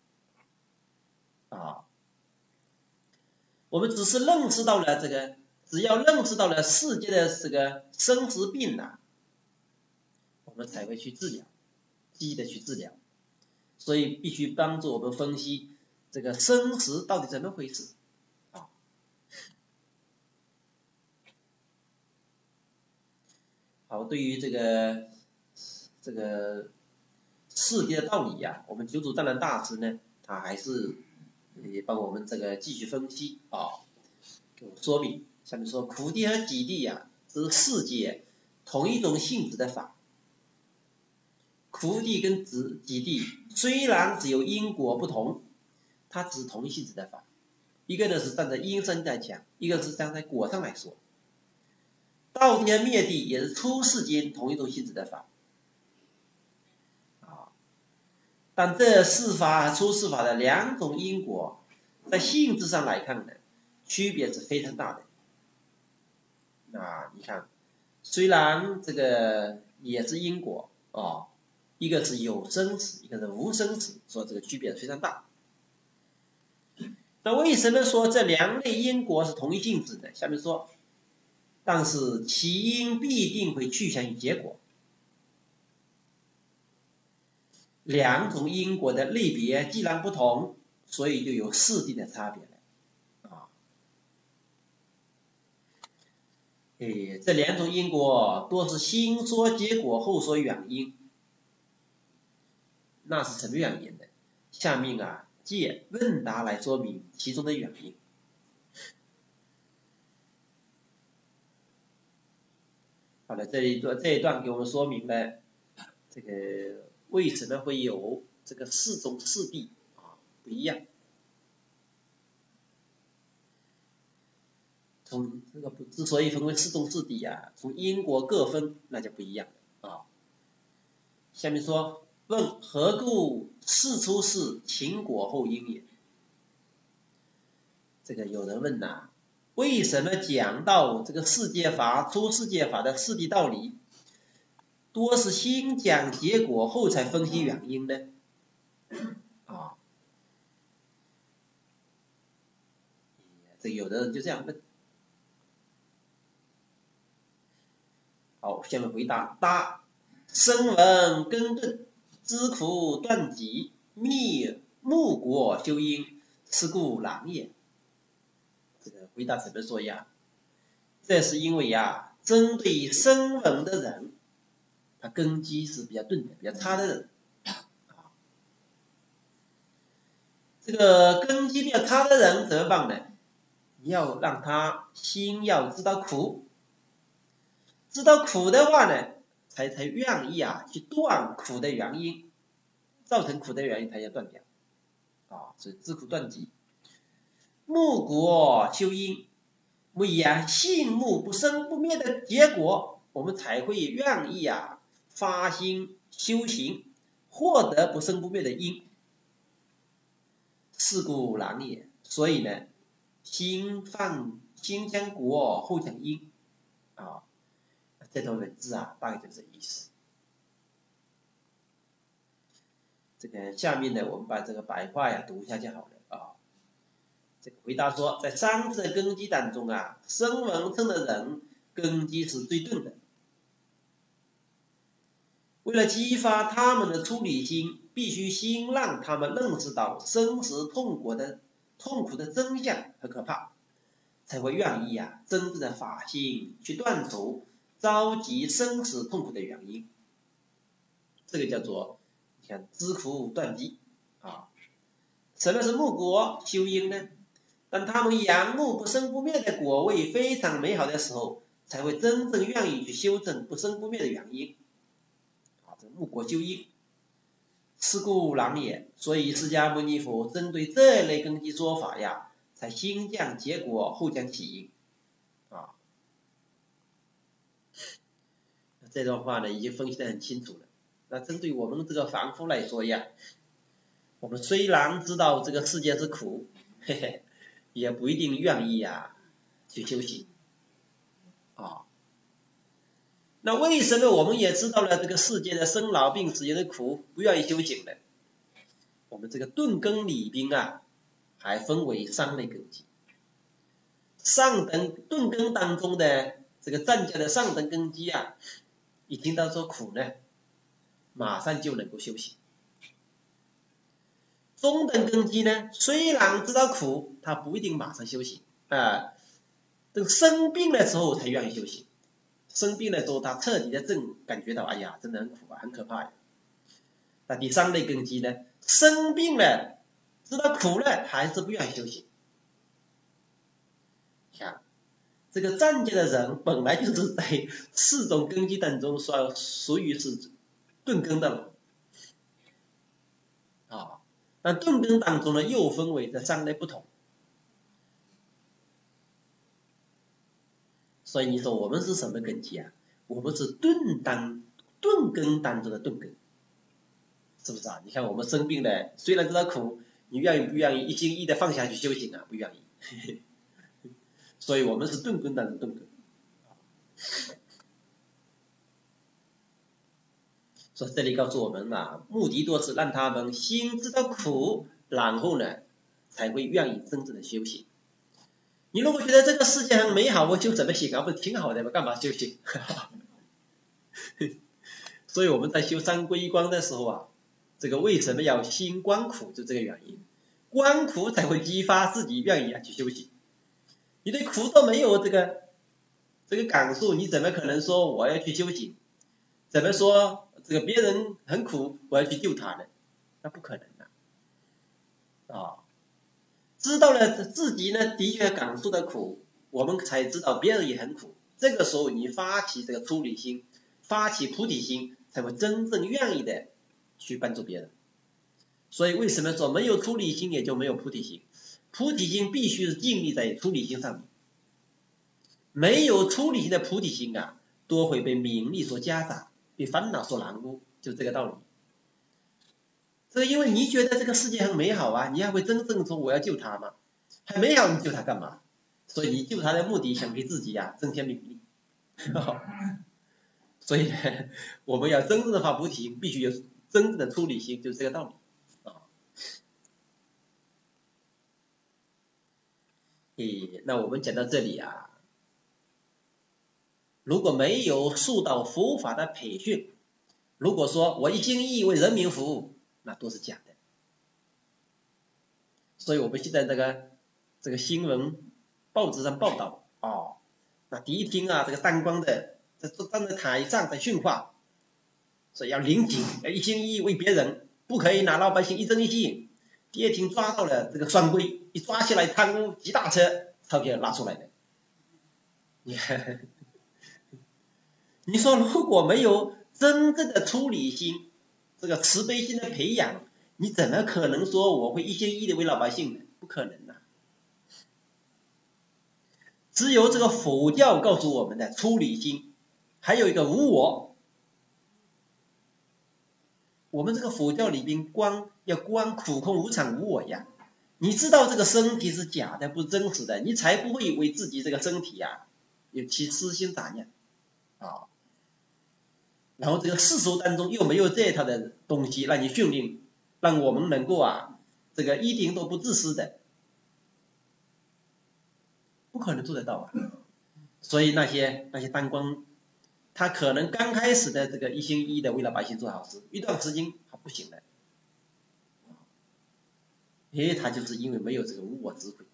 啊。我们只是认识到了这个，只要认识到了世界的这个生死病啊，我们才会去治疗，积极的去治疗。所以必须帮助我们分析这个生死到底怎么回事啊。好，对于这个这个世界的道理呀、啊，我们九祖藏南大师呢，他还是也帮我们这个继续分析啊，给我说明。下面说苦谛和己谛呀，是世界同一种性质的法。苦地跟极地虽然只有因果不同，它只是同一性质的法，一个呢是站在因上来讲，一个是站在果上来说。道地和灭地也是出世间同一种性质的法，啊，但这世法和出世法的两种因果，在性质上来看呢，区别是非常大的。那你看，虽然这个也是因果啊，一个是有生死，一个是无生死，说这个区别非常大。那为什么说这两类因果是同一性质呢？下面说，但是其因必定会趋向于结果。两种因果的类别既然不同，所以就有势地的差别了啊。诶，这两种因果多是先说结果后说原因，那是什么原因呢？下面啊借问答来说明其中的原因。好了，这一段这一段给我们说明了这个为什么会有这个四种势地啊不一样。从这个之所以分为四种势地啊，从因果各分那就不一样了啊。下面说，问何故事出世，情果后因也？这个有人问呐、啊，为什么讲到这个世界法、出世界法的势地道理，多是先讲结果后才分析原因呢？啊，这有的人就这样问。好，下面回答：答，声闻根顿，知苦断集，密目果修因，是故难也。这个回答怎么说呀？这是因为呀，针对声闻的人，他根基是比较钝的、比较差的人。啊，这个根基比较差的人怎么办呢？你要让他先要知道苦，知道苦的话呢，才才愿意啊去断苦的原因，造成苦的原因他要断掉。啊，所以知苦断集，目果修因。为呀信目不生不灭的结果，我们才会愿意啊发心修行，获得不生不灭的因。是故难也。所以呢，先放先讲果后讲因啊，这段文字啊大概就这意思。这个下面呢，我们把这个白话呀读一下就好了啊。这个回答说，在三者根基当中啊，声闻乘的人根基是最钝的。为了激发他们的出离心，必须先让他们认识到生死痛苦的痛苦的真相和可怕，才会愿意啊真正的发心去断除着急生死痛苦的原因。这个叫做你看知苦断集啊。什么是目果修因呢？当他们仰慕不生不灭的果位非常美好的时候，才会真正愿意去修正不生不灭的原因。啊，这目果修因，是故难也。所以释迦牟尼佛针对这类根基说法呀，才先讲结果后讲起因。啊，这段话呢已经分析得很清楚了。那针对我们这个凡夫来说呀，我们虽然知道这个世界是苦，嘿嘿。也不一定愿意啊去修行啊。那为什么我们也知道了这个世界的生老病死有的苦，不愿意修行呢？我们这个顿根里边啊，还分为三类根基。上等顿根当中的这个占家的上等根基啊，一听到说苦呢，马上就能够修行。中等根基呢，虽然知道苦，他不一定马上修行啊，等生病的时候才愿意修行。生病的时候，他彻底的正感觉到，哎呀，真的很苦啊，很可怕呀。那第三类根基呢，生病了，知道苦了，还是不愿意修行。看， 这个占家的人本来就是在四种根基当中属属于是钝根的了啊。那钝根当中呢，又分为这三类不同。所以你说我们是什么根基啊？我们是钝当钝根当中的钝根，是不是啊？你看我们生病了，虽然知道苦，你愿意不愿意一心一意的放下去修行啊？不愿意。所以我们是钝根当中的钝根。所以这里告诉我们啊，目的多是让他们先知道苦，然后呢才会愿意真正的修行。你如果觉得这个世界很美好，我修什么行啊？不是挺好的吗？干嘛修行？所以我们在修三皈依观的时候啊，这个为什么要先观苦？就这个原因，观苦才会激发自己愿意啊去修行。你对苦都没有这个这个感受，你怎么可能说我要去修行？怎么说这个别人很苦，我要去救他呢？那不可能的啊！知道了自己呢的确感受的苦，我们才知道别人也很苦。这个时候你发起这个出离心，发起菩提心，才会真正愿意的去帮助别人。所以为什么说没有出离心也就没有菩提心？菩提心必须是建立在出离心上面。没有出离心的菩提心啊，多会被名利所夹杂，被烦恼所拦污，就这个道理。这因为你觉得这个世界很美好啊，你还会真正说我要救他吗？很美好，你救他干嘛？所以你救他的目的想给自己呀、啊、增添名利。所以呢，我们要真正的发菩提心，必须有真正的出离心，就是这个道理啊。诶，那我们讲到这里啊，如果没有受到佛法的培训，如果说我一心一意为人民服务，那都是假的。所以我们现在这个这个新闻报纸上报道哦，那第一天啊，这个当官的在站在台上在训话，说要领警，要一心一意为别人，不可以拿老百姓一针一线。第二天抓到了这个双规，一抓起来贪污几大车，钞票拿出来的。你看，你说如果没有真正的出离心，这个慈悲心的培养，你怎么可能说我会一心一意的为老百姓呢？不可能的、啊。只有这个佛教告诉我们的出离心，还有一个无我。我们这个佛教里边观要观苦空无常无我呀，你知道这个身体是假的，不真实的，你才不会为自己这个身体呀、啊、有起私心杂念啊。然后这个世俗当中又没有这套的东西让你训练，让我们能够啊这个一点都不自私的，不可能做得到啊。所以那些那些当官，他可能刚开始的这个一心一意的为老百姓做好事，一段时间他不行了，诶，他就是因为没有这个无我智慧。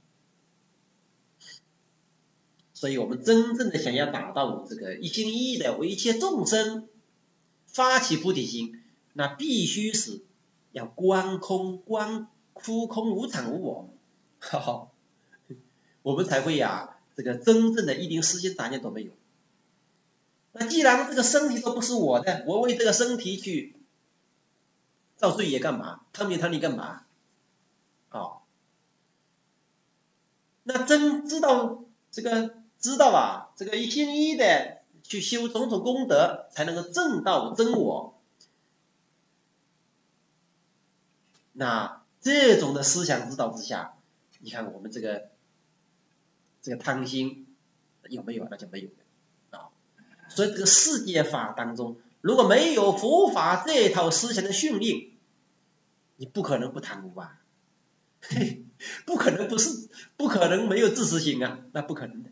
所以我们真正的想要达到这个一心一意的为一切众生发起菩提心，那必须是要观空观空空无常无我，哈哈，我们才会呀、啊、这个真正的一点私心杂念都没有。那既然这个身体都不是我的，我为这个身体去造罪业干嘛？贪名贪利干嘛？哦，那真知道这个知道啊，这个一心一意的去修种种功德，才能够证到真我。那这种的思想指导之下，你看我们这个这个贪心有没有？那就没有了啊。所以这个世界法当中，如果没有佛法这套思想的训练，你不可能不贪污啊，不可能不是，不可能没有自私心啊，那不可能的。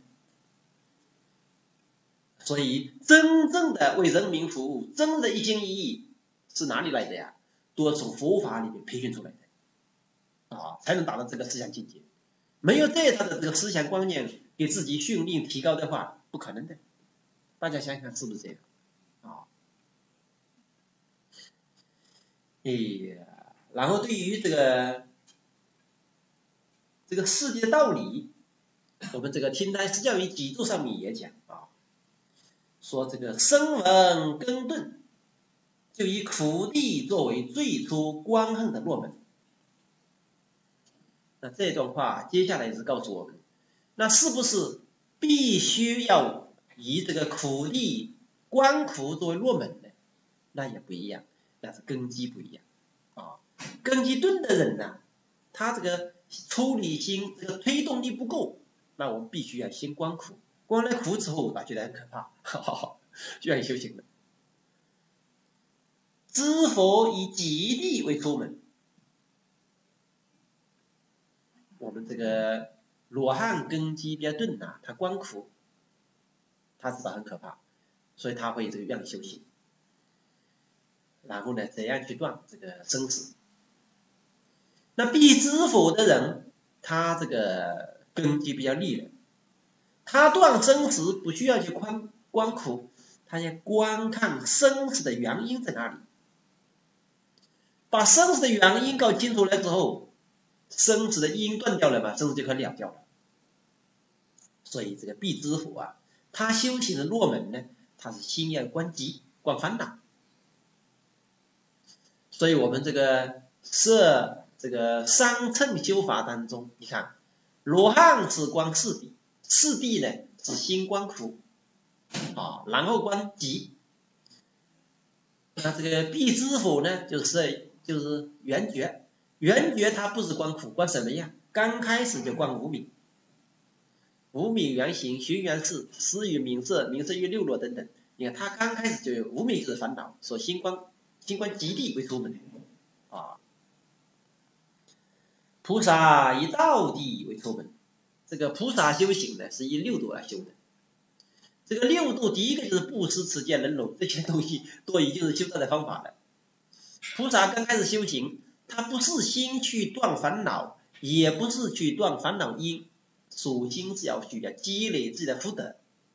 所以真正的为人民服务，真正的一心一意是哪里来的呀？都是从佛法里面培训出来的啊，才能达到这个思想境界。没有这套的这个思想观念给自己训练提高的话，不可能的。大家想想是不是这样啊？哎呀，然后对于这个这个世界的道理， 我们这个听台释教于脊柱上面也讲啊，说这个声闻根顿，就以苦地作为最初观恨的落门。那这段话接下来是告诉我们，那是不是必须要以这个苦地观苦作为落门呢？那也不一样，那是根基不一样啊。根基钝的人呢，他这个出离心这个推动力不够，那我们必须要先观苦，观了苦之后，他觉得很可怕，哈哈，就要修行了。知佛以极地为出门，我们这个罗汉根基比较钝呐，他观苦，他知道很可怕，所以他会这个愿意修行。然后呢，怎样去断这个生死？那必知佛的人，他这个根基比较利了，他断生死不需要去观观苦，他要观看生死的原因在哪里。把生死的原因搞清楚了之后，生死的因断掉了嘛，生死就可以了掉了。所以这个必知佛啊，他修行的落门呢，他是心要观集、观烦恼。所以我们这个设这个三乘修法当中，你看罗汉是观四谛，四谛呢是心观苦啊，然后观集。那这个必知佛呢，就是就是圆觉，圆觉它不是观苦，观什么呀？刚开始就观无明，无明原形、寻原识、识与名色、名色与六罗等等。你看它刚开始就有无明就是烦恼，所以心观心观极地为出门啊。菩萨以道地为出门，这个菩萨修行呢是以六度来修的。这个六度第一个就是布施、持戒、忍辱，这些东西都已经是修道的方法了。菩萨刚开始修行，他不是心去断烦恼，也不是去断烦恼因，属心是要去积累自己的福德。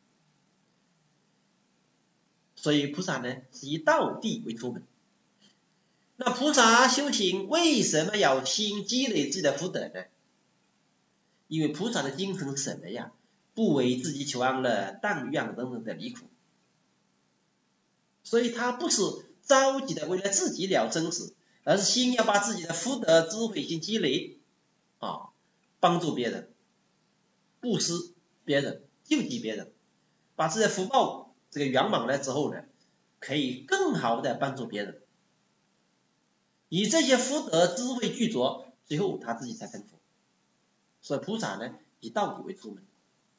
所以菩萨呢是以道地为出门。那菩萨修行为什么要心积累自己的福德呢？因为菩萨的精神是什么呀？不为自己求安乐，但愿人人得离苦。所以他不是着急的为了自己了生死，而是心要把自己的福德智慧心积累啊，帮助别人，布施别人，救济别人，把自己的福报这个圆满了之后呢，可以更好的帮助别人。以这些福德智慧具足，最后他自己才成佛。所以菩萨呢以道理为出门。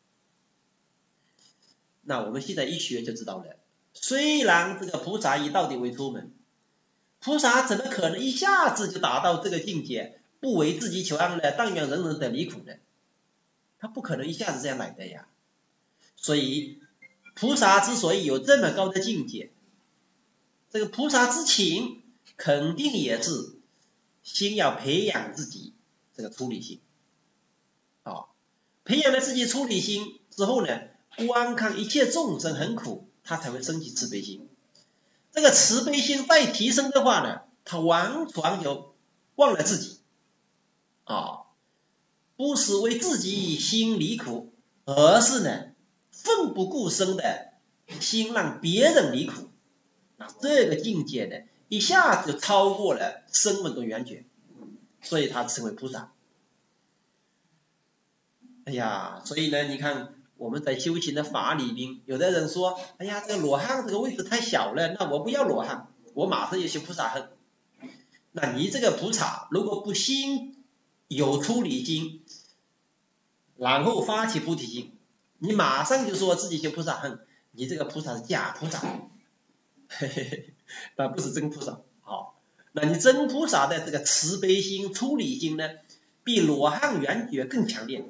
那我们现在一学就知道了，虽然这个菩萨以道理为出门，菩萨怎么可能一下子就达到这个境界，不为自己求安乐，但愿人人得离苦呢？他不可能一下子这样来的呀。所以菩萨之所以有这么高的境界，这个菩萨之情肯定也是先要培养自己这个出离心啊，培养了自己出离心之后呢，观看一切众生很苦，他才会升起慈悲心。这个慈悲心再提升的话呢，他完全就忘了自己啊，不是为自己心离苦，而是呢奋不顾身的心让别人离苦。那这个境界呢，一下子就超过了声闻的缘觉，所以他成为菩萨。哎呀，所以呢，你看我们在修行的法里边，有的人说，哎呀，这个罗汉这个位置太小了，那我不要罗汉，我马上就修菩萨恨。那你这个菩萨如果不心有出离心，然后发起菩提心，你马上就说自己修菩萨恨，你这个菩萨是假菩萨，嘿嘿嘿，那不是真菩萨。好，那你真菩萨的这个慈悲心、出离心呢，比罗汉缘觉更强烈。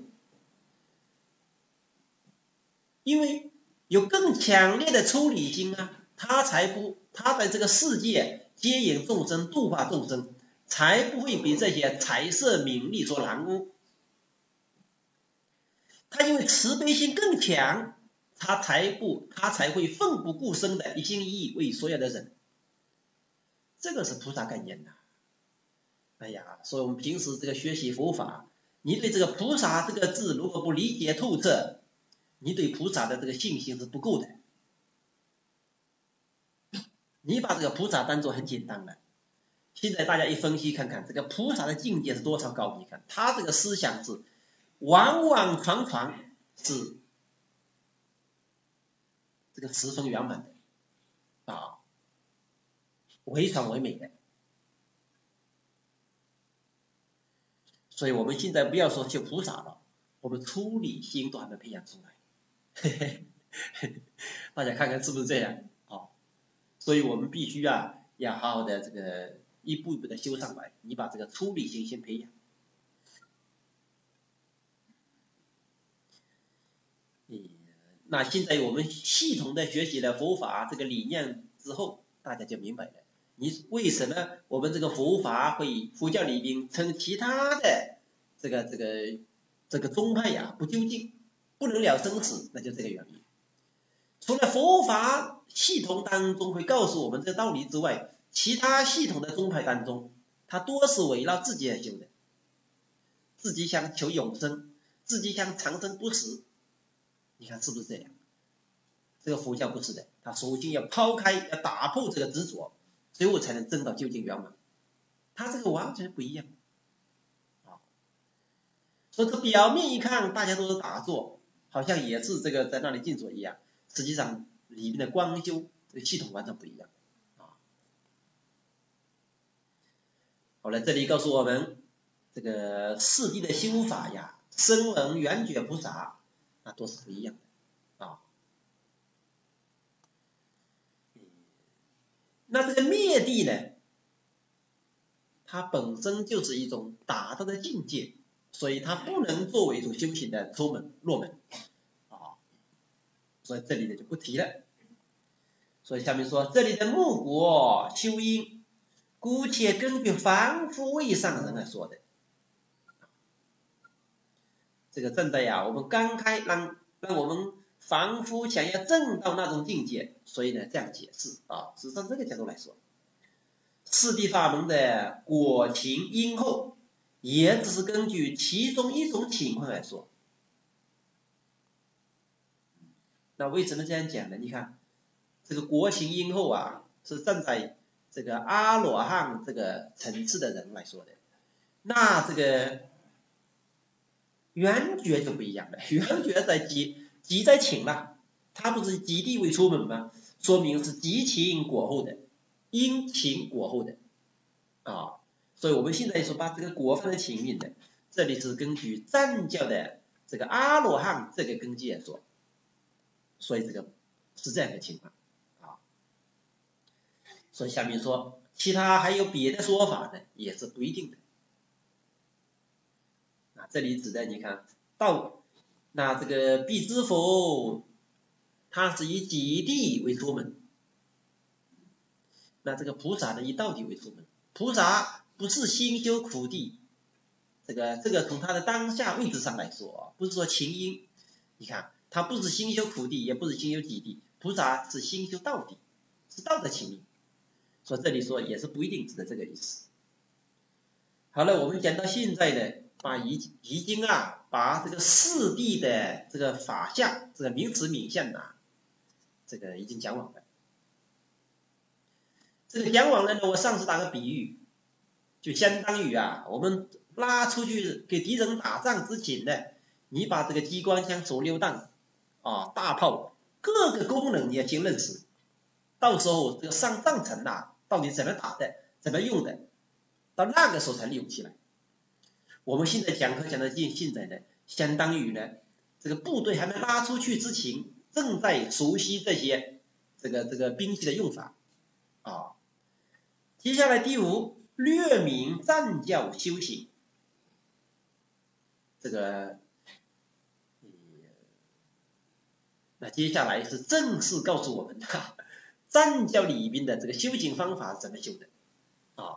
因为有更强烈的出离心啊，他才不，他在这个世界接引众生、度化众生，才不会被这些财色名利所染污。他因为慈悲心更强，他才不，他才会奋不顾身的一心一意为所有的人。这个是菩萨概念的。哎呀，所以我们平时这个学习佛法， 你对这个菩萨这个字如果不理解透彻，你对菩萨的这个信心是不够的。你把这个菩萨当作很简单的，现在大家一分析看看，这个菩萨的境界是多少高？你看他这个思想是完完全全是这个十分圆满的啊，唯全唯美的。所以我们现在不要说修菩萨了，我们出离心都还没培养出来。嘿嘿嘿，大家看看是不是这样啊？所以我们必须啊，要好好的这个一步一步的修上来，你把这个出离心先培养。嗯，那现在我们系统的学习了佛法这个理念之后，大家就明白了，你为什么我们这个佛法会佛教里边称其他的这个这个这个宗派呀不究竟，不能了生死，那就这个原因。除了佛法系统当中会告诉我们这个道理之外，其他系统的宗派当中，它多是围绕自己而修的，自己想求永生，自己想长生不死。你看是不是这样？这个佛教不是的，它首先要抛开，要打破这个执着，最后才能证到究竟圆满。它这个完全不一样啊！所以这表面一看，大家都是打坐，好像也是这个在那里静坐一样，实际上里面的光修这个系统完全不一样啊。好了，这里告诉我们，这个四谛的修法呀，声闻缘觉菩萨那都是不一样的啊。那这个灭谛呢，它本身就是一种达到的境界，所以它不能作为一种修行的出门入门啊。所以这里呢就不提了。所以下面说，这里的木果修因，姑且根据凡夫位上人来说的。这个正在呀，我们刚开让让我们凡夫想要证到那种境界，所以呢这样解释啊，是从这个角度来说，四谛法门的果情因后，也只是根据其中一种情况来说。那为什么这样讲呢？你看这个果情因后啊，是站在这个阿罗汉这个层次的人来说的，那这个缘觉就不一样了，缘觉在即即在情了，它不是即地为出门吗？说明是即情果后的，因情果后的啊。所以我们现在说把这个果放在前面的，这里是根据藏教的这个阿罗汉这个根基来说，所以这个是这样的情况啊。所以下面说，其他还有别的说法呢，也是不一定的。这里指的你看道，那这个必知佛，它是以几谛为出门，那这个菩萨呢以道谛为出门。菩萨不是心修苦谛，这个这个从他的当下位置上来说，不是说情因，你看他不是心修苦谛，也不是心修几谛，菩萨是心修道谛，是道的情因。所以这里说也是不一定指的这个意思。好了，我们讲到现在呢，把已已经啊，把这个四谛的这个法相，这个名词名相啊，这个已经讲完了。这个讲完了呢，我上次打个比喻，就相当于啊，我们拉出去给敌人打仗之前呢，你把这个机关枪、手榴弹啊、大炮各个功能你要先认识，到时候这个上战场啊，到底怎么打的，怎么用的，到那个时候才利用起来。我们现在讲课讲到现现在呢，相当于呢，这个部队还没拉出去之前，正在熟悉这些这个这个兵器的用法啊。接下来第五，略明藏教修行，这个，那接下来是正式告诉我们哈，藏教里边的这个修行方法是怎么修的啊？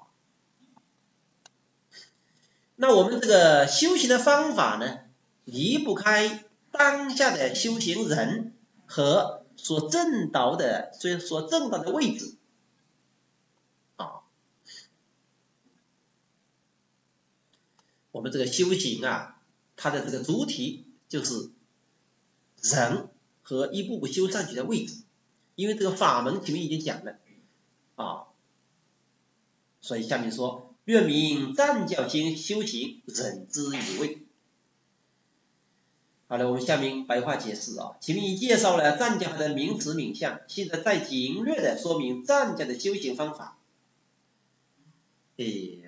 那我们这个修行的方法呢，离不开当下的修行人和所证到的，所以所证到的位置啊。我们这个修行啊， 它的这个主体就是人和一步步修上去的位置，因为这个法门前面已经讲了啊，所以下面说略名赞教经修行忍之以味。好了，我们下面白话解释啊，前面已介绍了赞教的名词名相，现在再简略的说明赞教的修行方法。诶，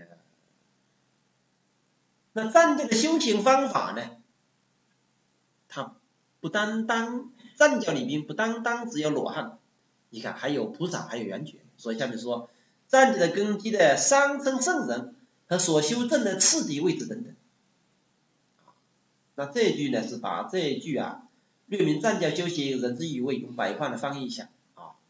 那赞教的修行方法呢，它不单单赞教里面不单单只有罗汉，你看还有菩萨，还有圆觉，所以下面说赞教的根基的三乘圣人和所修正的次第位置等等。那这一句呢是把这一句啊略名赞教修行忍之以味用白话的翻译一下啊。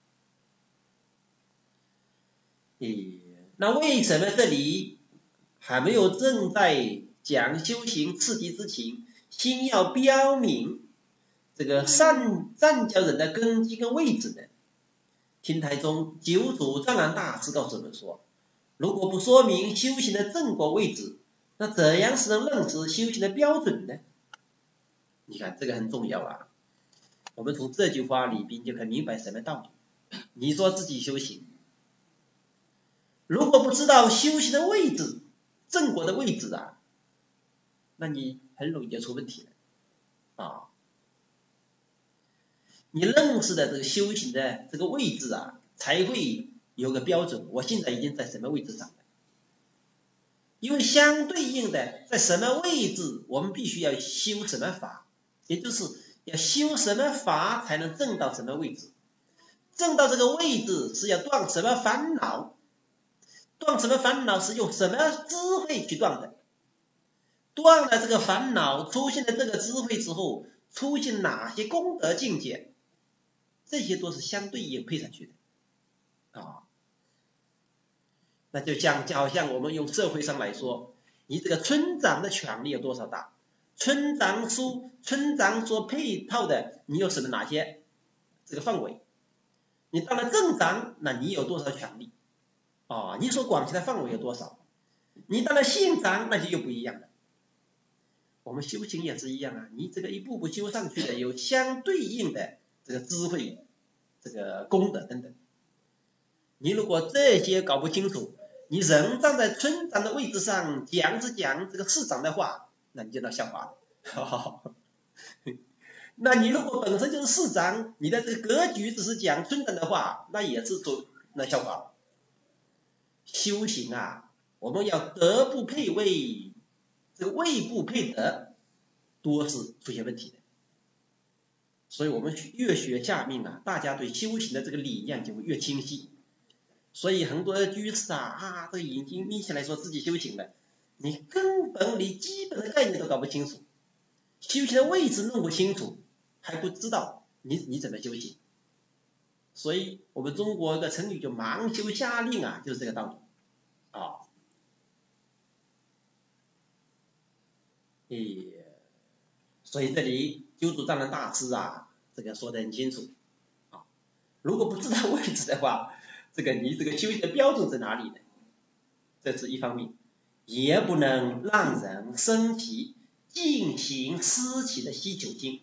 诶，那为什么这里还没有正在讲修行次第之前，先要标明这个善赞教人的根基跟位置呢？天台宗九祖藏南大师告诉我们说，如果不说明修行的正果位置，那怎样是能认识修行的标准呢？你看这个很重要啊，我们从这句话里边就可以明白什么道理。你说自己修行，如果不知道修行的位置，正果的位置啊，那你很容易就出问题了啊。你认识的这个修行的这个位置啊，才会有个标准，我现在已经在什么位置上了。因为相对应的，在什么位置，我们必须要修什么法，也就是要修什么法才能证到什么位置。证到这个位置是要断什么烦恼，断什么烦恼是用什么智慧去断的。断了这个烦恼，出现了这个智慧之后，出现哪些功德境界，这些都是相对应配上去的啊。那就像就好像我们用社会上来说，你这个村长的权力有多少大，村长所村长所配套的你有什么哪些这个范围，你当了镇长，那你有多少权力啊？你所管辖的范围有多少？你当了县长，那就又不一样了。我们修行也是一样啊，你这个一步步修上去的，有相对应的这个智慧、这个功德等等。你如果这些搞不清楚，你人站在村长的位置上讲是讲这个市长的话，那你就闹笑话了。那你如果本身就是市长，你的这个格局只是讲村长的话，那也是做那笑话了。修行啊，我们要德不配位，这个位不配德，多是出现问题的。所以我们越学下面啊，大家对修行的这个理念就会越清晰。所以很多的居士啊啊，这眼睛眯起来说自己修行了，你根本你基本的概念都搞不清楚，修行的位置弄不清楚，还不知道你你怎么修行。所以我们中国的成语就盲修瞎练啊，就是这个道理啊。诶，所以这里九祖藏南大师啊，这个说得很清楚啊。如果不知道位置的话，这个你这个修行的标准在哪里呢？这是一方面，也不能让人生起进行思起的希求心。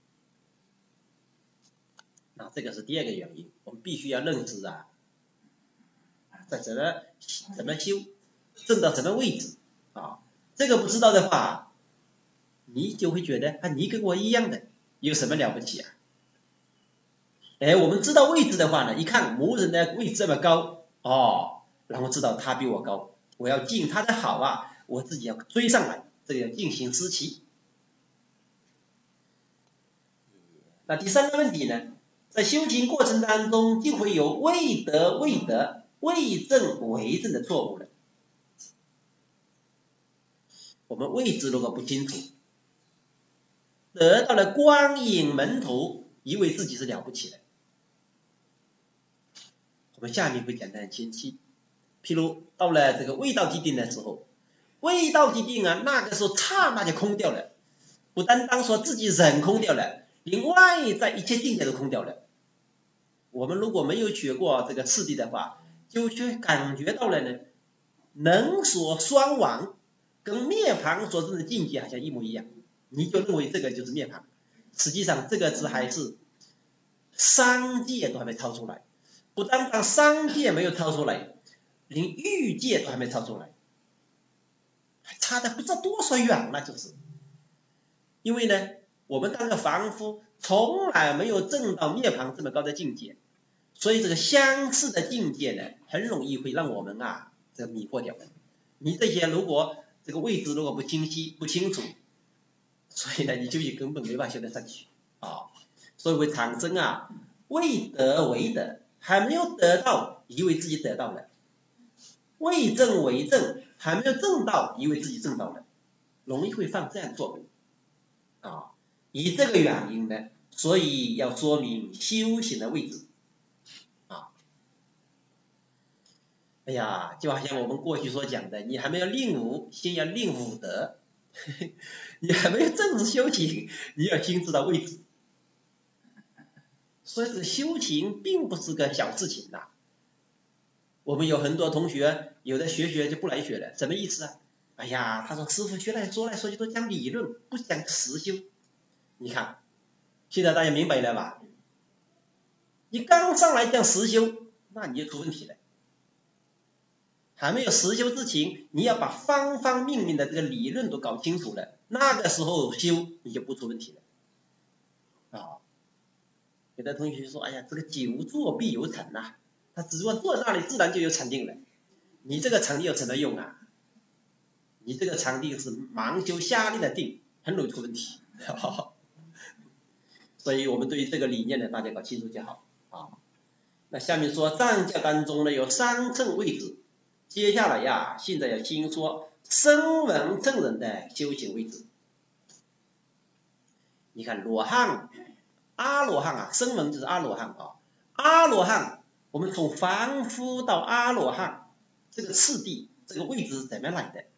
那这个是第二个原因，我们必须要认知啊，在怎么怎么修，证到什么位置啊？这个不知道的话，你就会觉得啊，你跟我一样的，有什么了不起啊？哎，我们知道位置的话呢，一看某人的位置这么高哦，然后知道他比我高，我要进他的好啊，我自己要追上来，这个进行思齐。那第三个问题呢，在修行过程当中就会有未得未得、未正为正的错误了。我们位置如果不清楚，得到了光影门徒，以为自己是了不起的。我们下面会讲得很清晰。譬如到了这个味道寂定的时候，味道寂定啊，那个时候刹那就空掉了，不单单说自己人空掉了，连外在一切境界都空掉了。我们如果没有学过这个次第的话，就去感觉到了呢，能所双亡， 跟涅槃所证的境界好像一模一样，你就认为这个就是涅槃。实际上这个字还是三界都还没超出来，不单单三界没有超出来，连欲界都还没超出来，还差的不知道多少远了，就是。因为呢，我们当个凡夫从来没有证到涅槃这么高的境界，所以这个相似的境界呢，很容易会让我们啊这迷惑掉。你这些如果这个位置如果不清晰不清楚，所以呢你就根本没法修得上去啊，所以会产生啊未得为得，还没有得到以为自己得到了，未证为证，还没有证到以为自己证到了，容易会犯这样作为啊。以这个原因呢，所以要说明修行的位置啊。哎呀，就好像我们过去所讲的，你还没有令悟，先要令悟德；你还没有正式修行，你要先知道位置。所以这个修行并不是个小事情呐。我们有很多同学，有的学学就不来学了，什么意思啊？哎呀，他说师父学来说来说去都讲理论，不讲实修。你看，现在大家明白了吧？你刚上来讲实修，那你就出问题了。还没有实修之前，你要把方方面面的这个理论都搞清楚了，那个时候修你就不出问题了啊。有的同学说，哎呀，这个久坐必有禅呐，他只要坐在那里，自然就有禅定了。你这个禅定有什么用啊？你这个禅定是盲修瞎练的定，很容易出问题。所以我们对于这个理念呢，大家搞清楚就好啊。那下面说藏教当中呢有三乘位置。接下来呀，现在要先说声闻乘人的修行位置。你看罗汉、阿罗汉啊，声闻就是阿罗汉啊。阿罗汉，我们从凡夫到阿罗汉，这个次第、这个位置是怎么来的？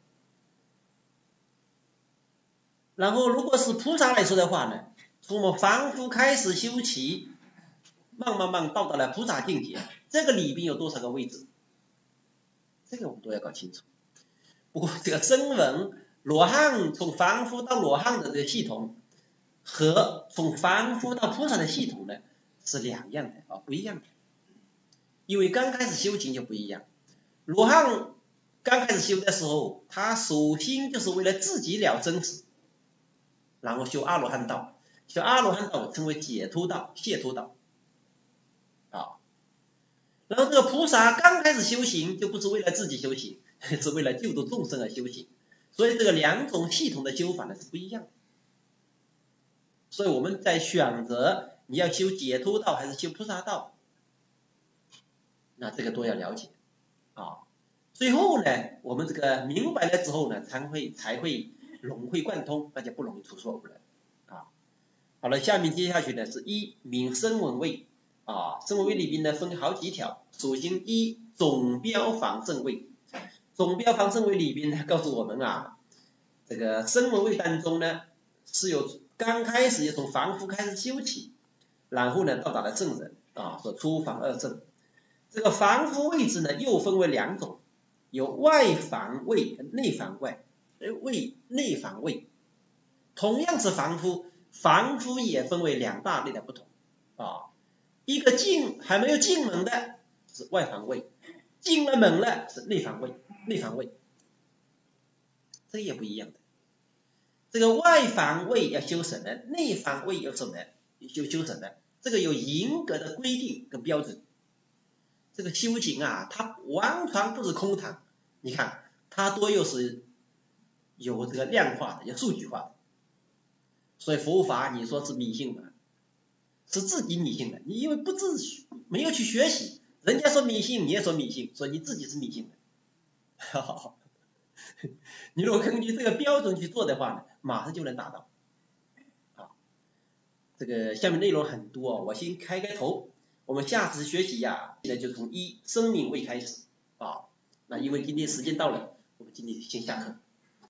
然后，如果是菩萨来说的话呢，从我们凡夫开始修起，慢慢慢到达了菩萨境界，这个里边有多少个位置？这个我们都要搞清楚。不过这个声闻罗汉从凡夫到罗汉的这个系统，和从凡夫到菩萨的系统呢是两样的啊，不一样的。因为刚开始修行就不一样。罗汉刚开始修的时候，他首先就是为了自己了生死，然后修阿罗汉道，修阿罗汉道称为解脱道、解脱道啊。然后这个菩萨刚开始修行就不是为了自己修行，是为了救度众生而修行，所以这个两种系统的修法呢是不一样的。所以我们在选择你要修解脱道还是修菩萨道，那这个都要了解啊。最后呢，我们这个明白了之后呢，才会才会融会贯通，大家不容易出错误了啊。好了，下面接下去呢是一明声闻位啊，声闻位里边呢分好几条。首先一总标防正位，总标防正位里边呢告诉我们啊，这个声闻位当中呢是有刚开始也从凡夫开始修起，然后呢到达了正人啊，说出凡二正。这个凡夫位置呢又分为两种，有外凡位跟内凡位，位内凡位。同样是凡夫，凡夫也分为两大类的不同啊。一个进还没有进门的是外凡位，进了门了是内凡位，内凡位，这也不一样的。这个外凡位要修什么？内凡位要什么？修修什么？这个有严格的规定跟标准。这个修行啊，它完全不是空谈，你看它多又是有这个量化的，有数据化的。所以佛法你说是迷信吗？是自己迷信的，你因为不自没有去学习，人家说迷信你也说迷信，所以你自己是迷信的。你如果根据这个标准去做的话呢，马上就能达到。啊，这个下面内容很多，我先开个头，我们下次学习呀，现在就从一声明位开始啊。那因为今天时间到了，我们今天先下课。